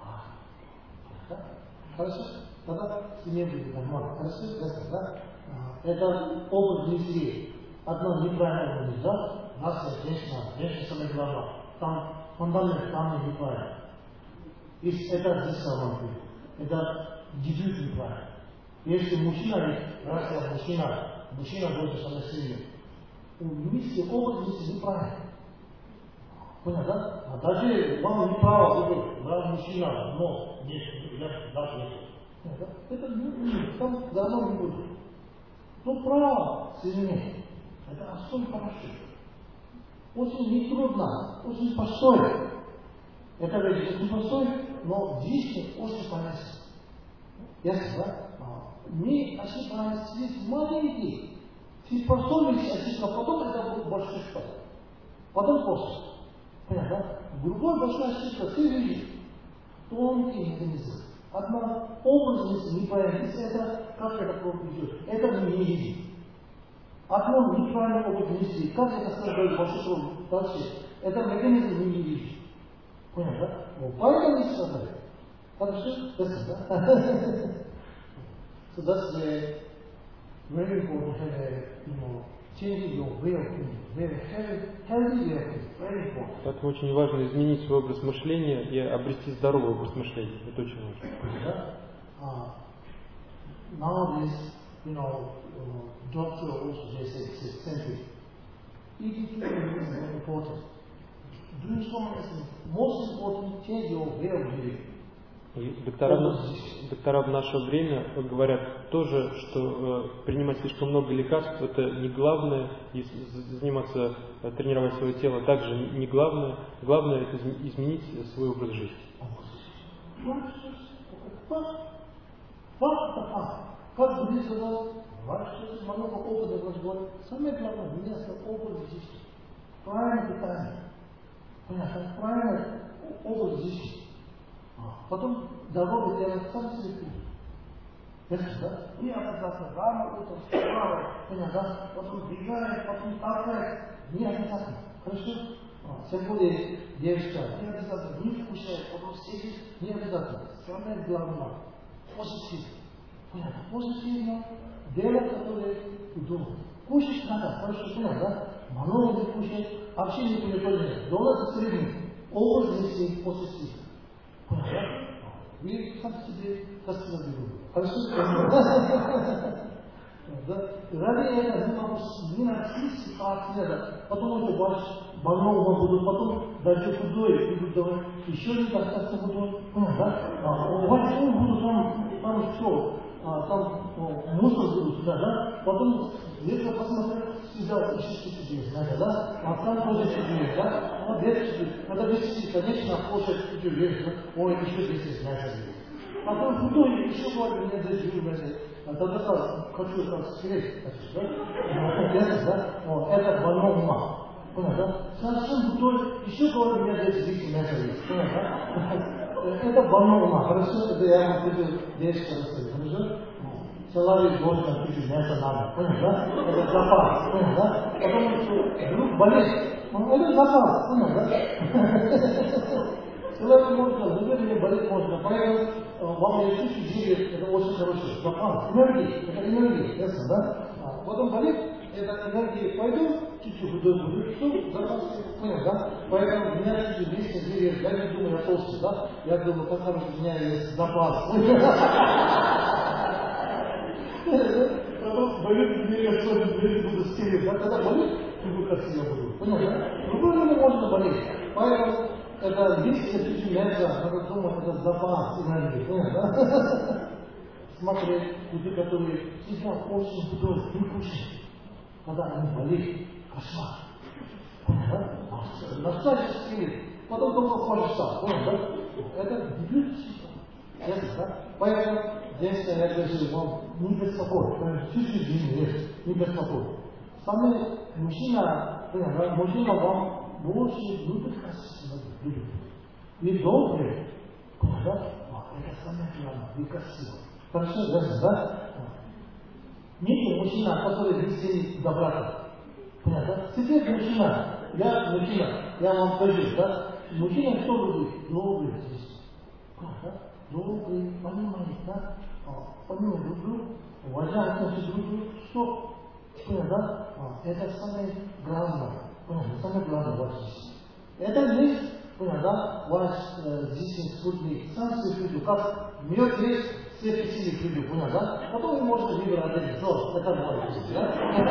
Хорошо? Тогда семья будет нормально. Хорошо? Да? Это образ мысли. Одно неправильно нельзя, наша женщина, женщина самая главная. Там фундамент, там неправильно. Если это здесь самое, это дебют неправильно. Если мужчина есть, раз я мужчина, мужчина будет самый сильный. Мысли, образ мысли неправильно. Понял, да? А даже вам не право будет, да, мужчина, но нет, я даже нет. Это не, там давно не будет. Но право сильнее. Это особенно хорошо. Очень нетрудно, очень простое. Это вещь очень простое, но действие очень полезно. Ясно, да? Мы ошибаемся здесь маленькие. Здесь простой вещь ошибка, потом это будет большой шаг. Потом после. Понятно, да? Другой большой ошибка, ты видишь тонкий механизм. Одна образность неправильно, если это, как это идет, это мы не видим. Одно неправильно образ мысли, как это создает большой труд дальше, это механизм мы не видим. Понял, да? Вот поэтому не сказали. Хорошо? Да? So that's the very important, uh, you know, changing your way of thinking, very healthy way of thinking, very important. Поэтому очень важно изменить свой образ мышления и обрести здоровый образ мышления. Это очень важно. Yeah. Uh, nowadays, you know, uh, doctor also they say it's essential. Eating food is very important. Doing something is most important. Change your way of living. И доктора, доктора в наше время говорят тоже, что э, принимать слишком много лекарств это не главное, и заниматься, э, тренировать свое тело также не главное. Главное это изменить свой образ жизни. Как бы сказал, много опыта разговаривать. Самое главное, меняется образ жизни. Правильное питание. Понятно? Правильный образ жизни. Потом дорога делать сам себе путь. Ясно, да? И обязательно рано утром, справа, понятно, да? Потом бегает, потом такает. Не обязательно. Хорошо? Тем более девушка, не обязательно. Не вкушает, потом сидит. Не обязательно. Самое главное. Позитив. Понятно? Позитивно. Дело, которое удобно. Кушать надо. Хорошо, понятно, да? Много не кушать. Общение не пользуется. Доллар средний. Образ мысли позитив. И сам себе восстановил. Хорошо? Ради этого мы могу менять ситуацию. Потом это ваш больного будут, потом даже худой будут давать. Еще не достаточно худой. У вас будут там, там все. Там мусор будут сюда, да? Потом если посмотреть, сюда еще что-то есть, знаете, да? А там тоже что-то есть, да? Молодец, надо вести, конечно, кушать что-то есть, да? Ой, еще здесь есть, знаете, есть. Потом худой, еще говорю, мне здесь живу, знаете. Тогда так, хочу так скрыть, да? Ясно, да? Это больной ума. Понял, да? Совсем худой, еще говорю, мне здесь живу, знаете, есть. Понял, да? Это больной ума. Хорошо, это я вам буду здесь рассказать. Хорошо? Человек должен пить мясо надо. Понял, да? Это запас. Понял, да? Потому что вдруг болезнь. Это запас. Понял, да? Человек может, например, болеть можно. Поэтому вам я чувствую, это очень хорошо. Запас. Энергия. Это энергия. Ясно, да? Потом болит, эта энергия пойдет, чуть-чуть худой будет, все, запас, понял, да? Поэтому у меня чуть-чуть двести лет, я не думаю, я толстый, да? Я думаю, как хорошо, у меня есть запас. Потом болит, мне особенно болит, буду стереть, да? Когда болит, буду красиво буду, понял, да? Другое не можно болеть. Поэтому это двести чуть-чуть мяса, надо думать, это запас энергии, понял, да? Смотри, люди, которые сидят очень худой, не кушают. Когда они болеют, кошмар. Понял, да? Настоящий. Потом только хочешь сам, понял, да? Это дебют. Ясно, да? Поэтому здесь я говорю вам, не беспокой. Чуть-чуть жизни есть, не беспокой. Самый мужчина, понял, да? Мужчина вам больше любит красиво, любит. Не добрый, понял, да? Это самое главное, не красиво. Хорошо, ясно, да? Нет мужчина, который весит доброта. Понятно? Теперь мужчина, я мужчина, я вам скажу, да? Мужчина что будет? Добрый здесь. Понятно? Добрый, понимает, да? Понимает друг друга, уважает наши друг друга, что? Понятно, да? Это самое главное. Понятно? Самое главное в вашей жизни. Это есть, понятно, да? Ваш жизненный спутник, сам себе как мед есть, все причины придут, понял, да? Потом вы можете выбрать один, что это мой жизнь, да?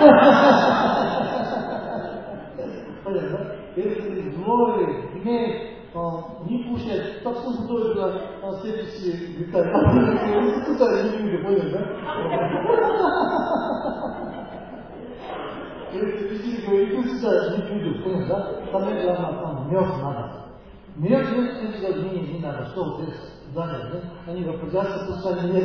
Понятно, да? Если злой, имеет, не кушает, так сколько только все причины летают. Куда не будет, понял, да? Если причины говорит, ну сюда не буду, понял, да? Самое главное, там мед надо. Мед есть, это не, не надо, что здесь? Да, они попадаются, пускай не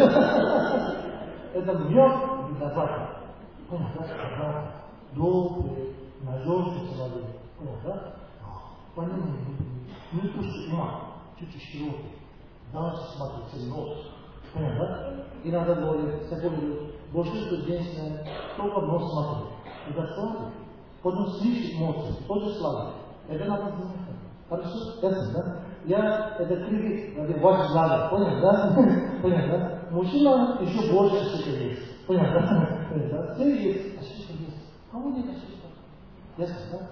это мед безопасно. Понятно, да? Добрый, надежный человек. Понятно, да? Понимаете, не пусть ума, чуть-чуть широкий. Дальше смотрит серьезно. Понятно, да? И надо более, секунду, большинство женщин только нос смотрит. Это слабый. Потом слышит эмоции, тоже слабый. Это надо знать. Хорошо? Ясно, да? Я это кредит, это ваш взгляд, понял, да? Понял, да? Мужчина еще больше ошибка есть. Понял, да? Понял, да? Все есть, ошибка есть. Кому нет ошибка? Ясно, да?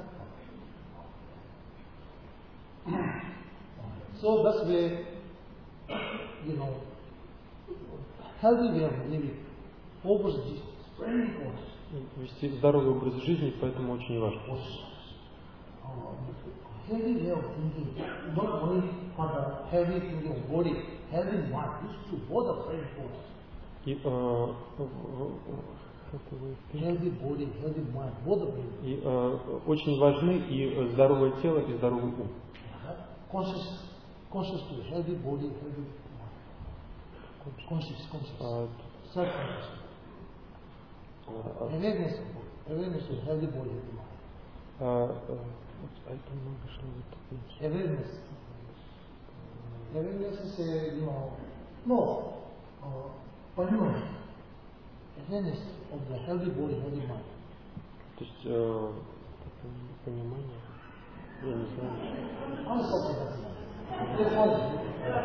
So that's where, you know, healthy way of living, образ жизни, very important. Вести здоровый образ жизни, поэтому очень важно. Healthy way of thinking, not only for the healthy thinking of body, healthy mind, these two both are very important. И, э, healthy body, healthy mind, both are very important. И э, очень важны и здоровое тело, и здоровый ум. Conscious, conscious to healthy body, healthy mind. Conscious, conscious. Uh, Self-conscious. Uh, awareness, awareness of healthy body, healthy mind. Uh, uh, I don't know what it means. Awareness. Awareness is a, you know, no, uh, понимание. Awareness of the healthy body, healthy mind. То есть, э, понимание, я не знаю. Он собственно знает.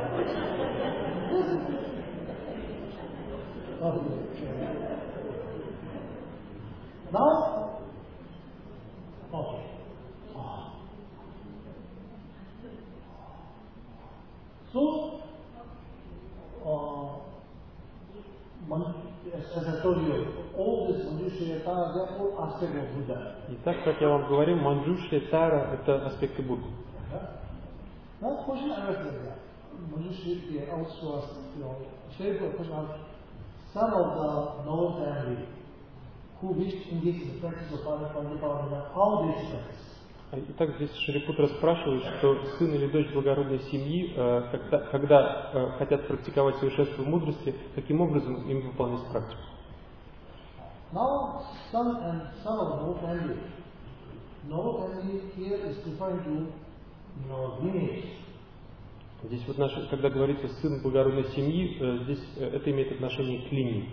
Now, okay. So, uh, as I told you, all this Manjushya Tara, they are all aspects of Buddha. Итак, как я вам говорил, Манджушья Тара – это аспекты Будды. Now, question I was there. Manjushya also, you know, very good question. Some of the noble family who wish to engage in the practice of Paramahansa, how they practice. Итак, здесь Шарипутра спрашивает, что сын или дочь благородной семьи, когда, когда хотят практиковать совершенство мудрости, каким образом им выполнять практику? Now, son and son of no family. No family here is referring to, you know, lineage. Здесь вот наш, когда говорится сын благородной семьи, здесь это имеет отношение к линии.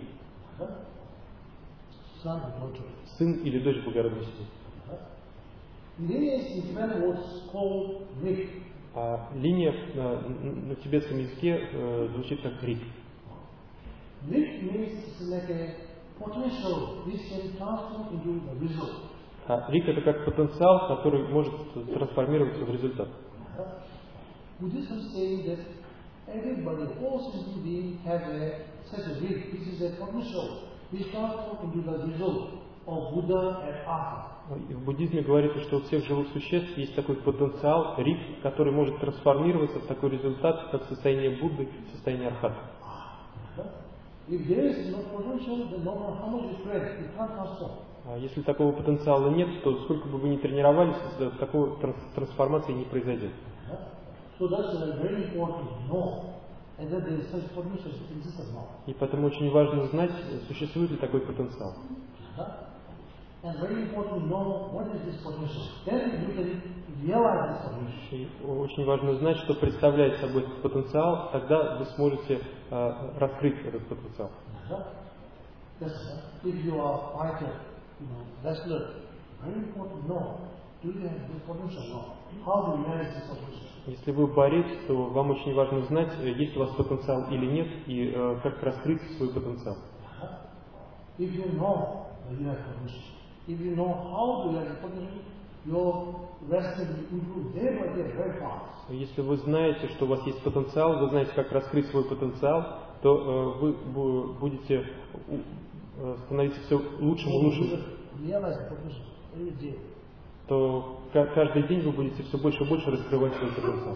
Son and daughter. Сын или дочь благородной семьи. Lineage in Tibetan was called Rik. А линия на, на тибетском языке э, звучит как Рик. Rik means like a potential, this can transform into the result. А рик это как потенциал, который может трансформироваться в результат. Buddhism says that everybody, all sentient beings have a such a rig. This is a potential, which transforms into the result of Buddha and Arhat. В буддизме говорится, что у всех живых существ есть такой потенциал, рик, который может трансформироваться в такой результат, как состояние Будды, состояние Архата. Если такого потенциала нет, то сколько бы вы ни тренировались, такой трансформации не произойдет. И поэтому очень важно знать, существует ли такой потенциал. And very important to know what is this potential. Then you can realize this potential. И очень важно знать, что представляет собой этот потенциал, тогда вы сможете э, раскрыть этот потенциал. Yes, if you are fighter, you know, wrestler, very important to know, do you have this potential or not? How do you realize this potential? Если вы борец, то вам очень важно знать, есть у вас потенциал или нет, и э, как раскрыть свой потенциал. If you know you have potential. If you know how to realize potential, your wrestling will improve day by day very fast. Если вы знаете, что у вас есть потенциал, вы знаете, как раскрыть свой потенциал, то э, вы будете э, становиться все лучшим и лучшим. То каждый день вы будете все больше и больше раскрывать свой потенциал.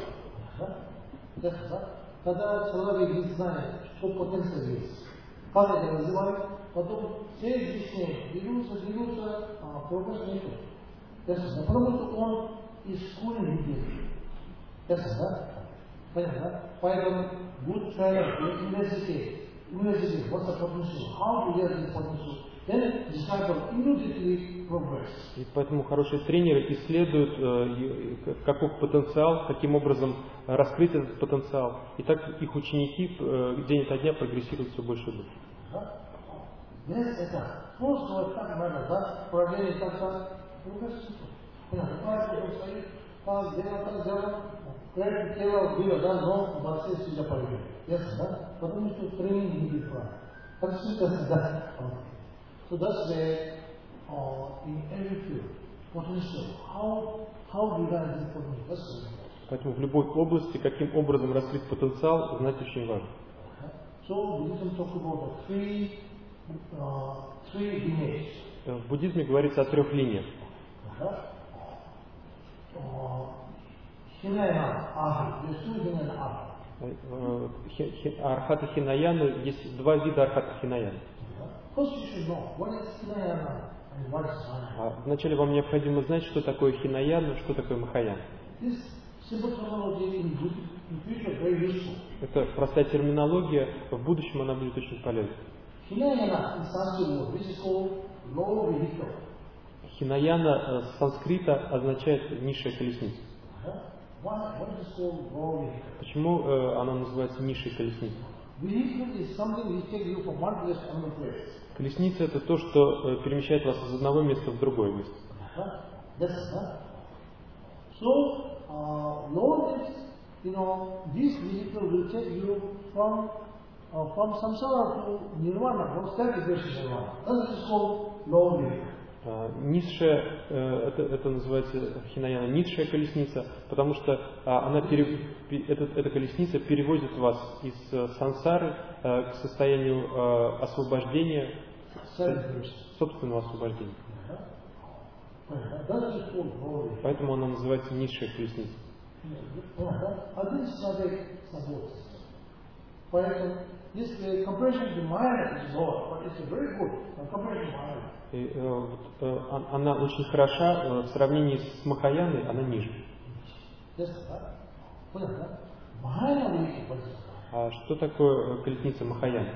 Когда человек не знает, что потенциал есть, как это называют, потом все лишние берутся, берутся, а прогресс нет. Потому что он из школы не берет. Ясно, да? Понятно? Поэтому good trainer in university, university, what's the potential? How to get the potential? Then disciple immediately progress. И поэтому хорошие тренеры исследуют, э, каков потенциал, каким образом раскрыть этот потенциал. И так их ученики э, день ото дня прогрессируют все больше и больше. Yes, это. Просто так надо, да? Проверить как-то. Понятно, правильно стоит, так дело, так дело. Проект тело было, да, но вообще сюда проверить. Ясно, да? Потому что тренинг не будет правильно. Так что это, да. So that's where uh, in every field, potential, how, how do you realize the potential? That's the point. Поэтому в любой области, каким образом раскрыть потенциал, знать очень важно. So Buddhism talks about the three, uh, three lineages. В буддизме говорится о трех линиях. Хинаяна, Архат. There's two Hinayana Arhat. Архата Хинаяна, есть два вида Архата Хинаяна. Вначале вам необходимо знать, что такое Хинаяна, что такое Махаяна. Это простая терминология, в будущем она будет очень полезна. Хинаяна с санскрита означает низшая колесница. Почему э, она называется низшей колесницей? Колесница — это то, что э, перемещает вас из одного места в другое место. Низшая, это, это называется Хинаяна, низшая колесница, потому что она перев... эта, эта колесница переводит вас из сансары к состоянию освобождения, собственного освобождения. Поэтому она называется низшая колесница. Поэтому, если comparison to Maya is low, but it's very good comparison to Maya. И, э, э, она очень хороша, э, в сравнении с Махаяной она ниже. А что такое колесница Махаяны?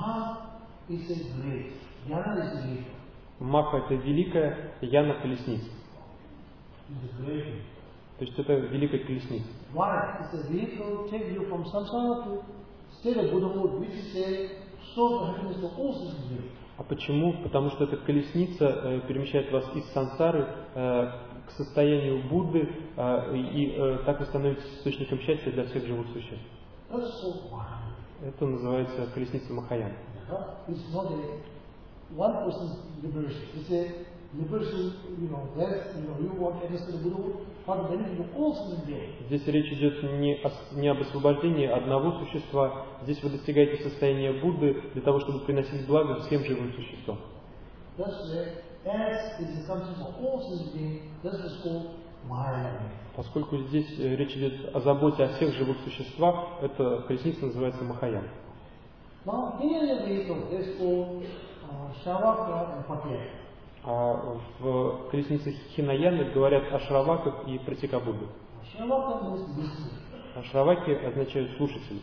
Маха — это великая, Яна — колесница. То есть это великая колесница. А почему? Потому что эта колесница э, перемещает вас из сансары э, к состоянию Будды, э, и э, так вы становитесь источником счастья для всех живых существ. Это называется колесница Махаяна. one person's liberation. It's a liberation, you know, that, you know, you want to understand the Buddha for the benefit of all human beings. Здесь речь идет не, о, не об освобождении одного существа. Здесь вы достигаете состояния Будды для того, чтобы приносить благо всем живым существам. Поскольку здесь речь идет о заботе о всех живых существах, эта колесница называется Махаяна. А в колеснице Хинаяны говорят о Шраваках и Пратикабудде. А Шраваки означают слушатели.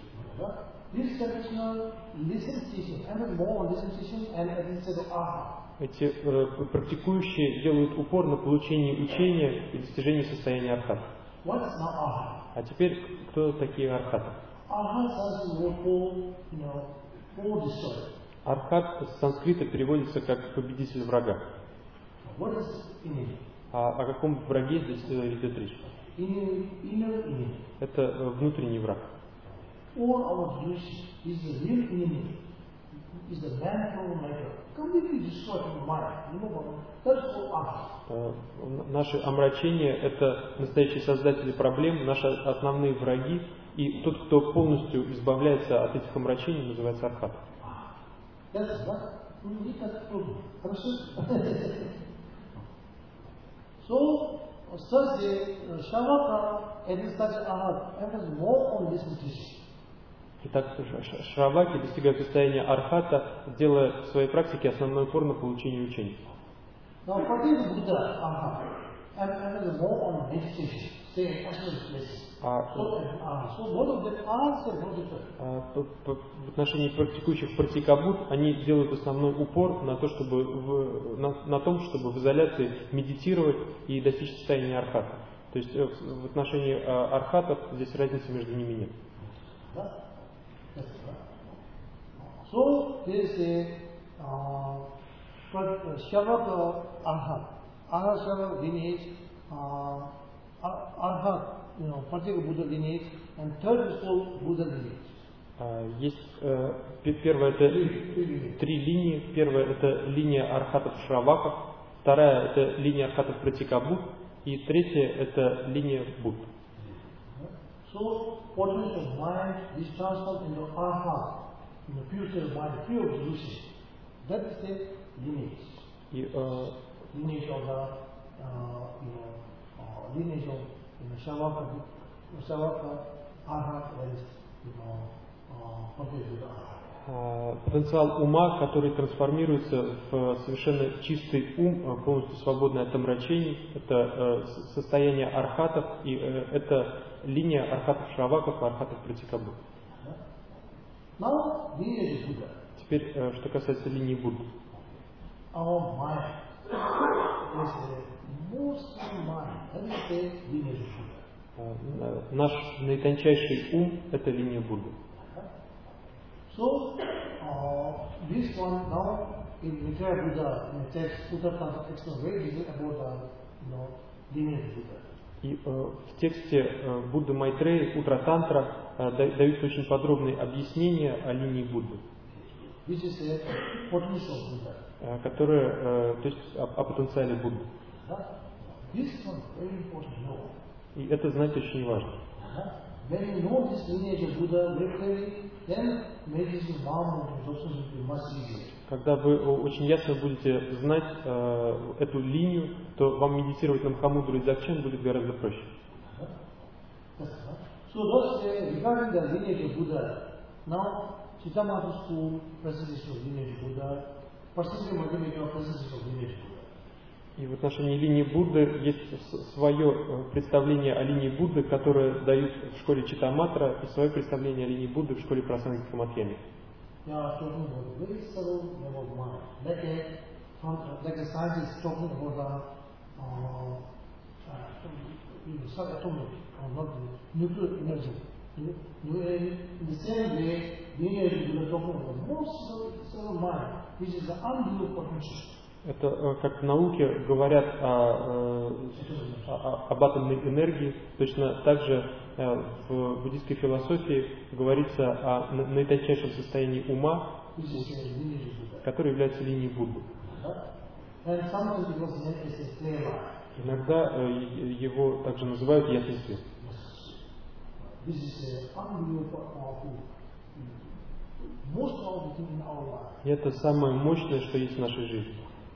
Эти э, практикующие делают упор на получение учения и достижение состояния архата. А теперь, кто такие архаты? Архат с санскрита переводится как победитель врага. А о каком враге здесь идет речь? Это внутренний враг. Наши омрачения — это настоящие создатели проблем, наши основные враги, и тот, кто полностью избавляется от этих омрачений, называется архат. So, such a Shavaka and such a has more on this nutrition. Итак, Шраваки достигают состояния архата, делая в своей практике основной упор на получение учения. Now, for this Buddha, Arhat, and has more on meditation, say, в отношении практикующих Пратикабуд они делают основной упор на, то, чтобы в, на, на том, чтобы в изоляции медитировать и достичь состояния архата. То есть в отношении архатов здесь разницы между ними нет. So, there is a uh, Shavaka Arhat. Arhat Shavaka lineage, uh, Arhat, you know, particular Buddha lineage, and third is called Buddha lineage. Есть э, первая это три линии. Первая это линия архатов Шраваков, вторая это линия архатов Пратикабуд, и третья это линия Будд. So, potency of mind is transformed into Arhat, in the pure state of mind, pure solution. That is the lineage. И, э, lineage of the, uh, you know, uh, lineage of you know, Shavaka, Shavaka, Arhat, that is, you know, uh, compared with Arhat. Потенциал ума, который трансформируется в совершенно чистый ум, полностью свободный от омрачений, это состояние архатов, и это линия архатов Шраваков и архатов Пратикабуд. Теперь, что касается линии Будды. Наш наитончайший ум – это линия Будды. So, uh, this one now in Mitra Buddha, in the text Buddha Tantra explains very detail about the, you know, lineage Buddha. И э, в тексте э, Будды Майтреи, Утра Тантра, э, даются очень подробные объяснения о линии Будды. Which is a potential Buddha. Э, которые, э, то есть о, о потенциале Будды. This one very important to know. И это знать очень важно. When you know this lineage of Buddha very clearly, then meditation Maha absorption will be much easier. Когда вы очень ясно будете знать э, эту линию, то вам медитировать на Махамудру и Дзogchen будет гораздо проще. So thus, uh, regarding the lineage of Buddha, now Chittamatra school presents of lineage of Buddha, Parsingya Madhyamika presents of lineage of Buddha. И в отношении линии Будды есть свое представление о линии Будды, которое дают в школе Читтаматра, и свое представление о линии Будды в школе Прасангика Мадхьями. Это как в науке говорят о, о, об атомной энергии, точно так же в буддийской философии говорится о наитончайшем состоянии ума, который является линией Будды. Иногда его также называют ясный свет. И это самое мощное, что есть в нашей жизни.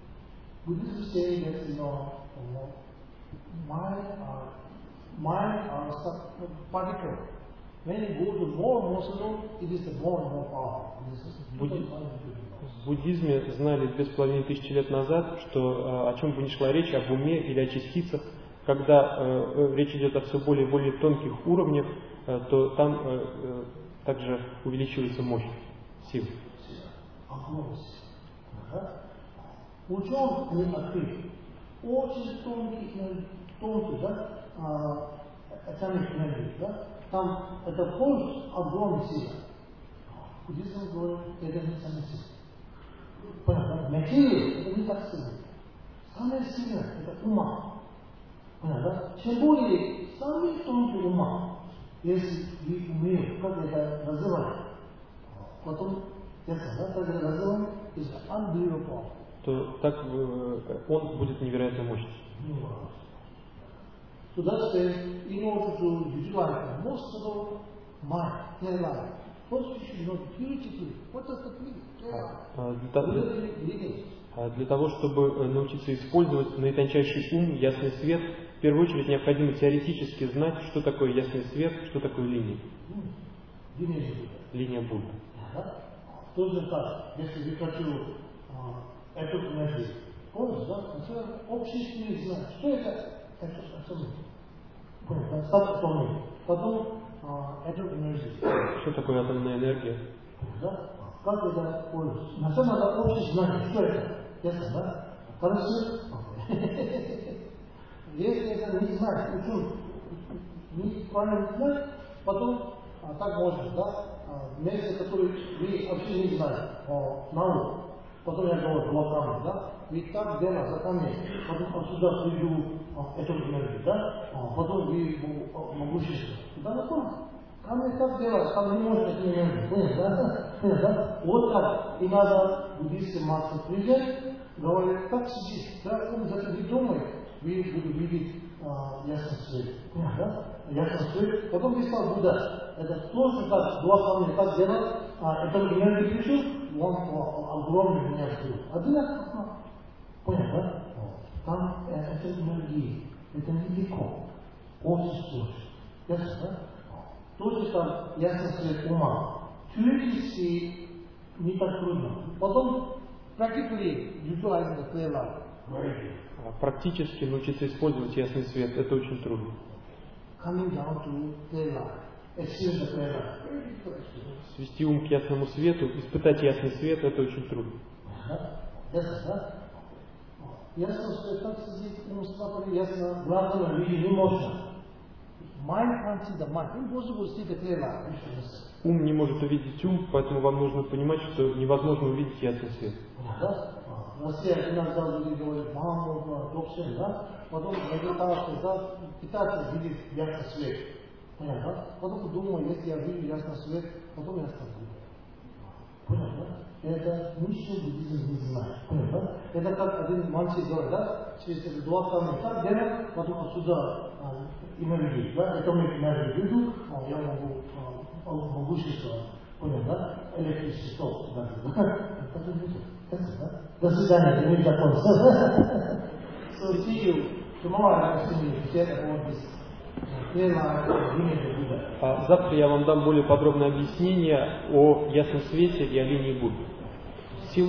В буддизме знали две с половиной тысячи лет назад, что о чем бы ни шла речь, об уме или о частицах, когда э, речь идет о все более и более тонких уровнях, э, то там э, э, также увеличивается мощь, сила. Ученые они открыли очень тонкий, тонкий, да, атомный энергии, да, там это полностью огромная сила. Буддизм говорит, это не самая сила. Понятно? Материя это не так сильно. Самая сильная это ума. Понятно? Чем более самый тонкий ума, если вы умеете, как это развивать, потом, ясно, да, как это развивать, is unbelievable. То так он будет невероятно мощным. So that's why in order to visualize most of the mind, clear life, first we should know beautifully what does it mean? Для, для того, чтобы научиться использовать наитончайший ум, ясный свет, в первую очередь необходимо теоретически знать, что такое ясный свет, что такое линия. Линия Будды. Тоже так, если вы хотите эту энергию, помните, да? Сначала общество не знает, что это это атомы. Атомы. Потом эту энергию. Что такое атомная энергия? Да? Как это пользуется? На самом деле общество знает, что это. Ясно, да? Хорошо? Если это не знает, ученый неправильно знает, потом так можно, да? Место, которое вы вообще не знаете, науку. Потом я говорю, два камня, да? Ведь так дело за камень, потом отсюда приду эту энергию, да? Потом вы могущество. Да, на том. Камень так делает, там не может эту энергию. Понял, да? Понял, да? Вот так. И надо буддийский мастер приезжать, говорит, так сидит, да? Он зачем не думает, вы будете видеть ясный свет. Понял, да? Ясный свет. Потом вы стал Будда. Это тоже так, два камня так делать, а эту энергию пришел, он огромный меня ждет. Одинаково. Понял, да? Там это энергия. Это нелегко. Очень сложно. Ясно, да? Тоже там ясно свет ума. Теоретически не так трудно. Потом practically visualizing the clear light. Практически научиться использовать ясный свет, это очень трудно. Coming down to clear light. Свести ум к ясному свету, испытать ясный свет, это очень трудно. Ясно, да? Ясно, что так сидит, ум смотрит, ясно, главное, видеть не можно. Mind can't see the mind. Impossible to see the clear light. Ум не может увидеть ум, поэтому вам нужно понимать, что невозможно увидеть ясный свет. Да? В России иногда люди говорят, мама, доктор, да? Потом медитация, да? Питаться, видеть ясный свет. Понятно? Потом думаю, если я вижу ясный свет, потом я скажу. Понятно? Это ничего буддизм не знает. Понятно? Это как один мальчик говорит, да? Через эти два камня так делать, потом отсюда энергию, да? Это мы энергию веду, я могу могущество. Понятно? Да? Электричество. До свидания, это не закончится. So see you tomorrow. I will share about this. Завтра я вам дам более подробное объяснение о ясном свете и о линии Будды.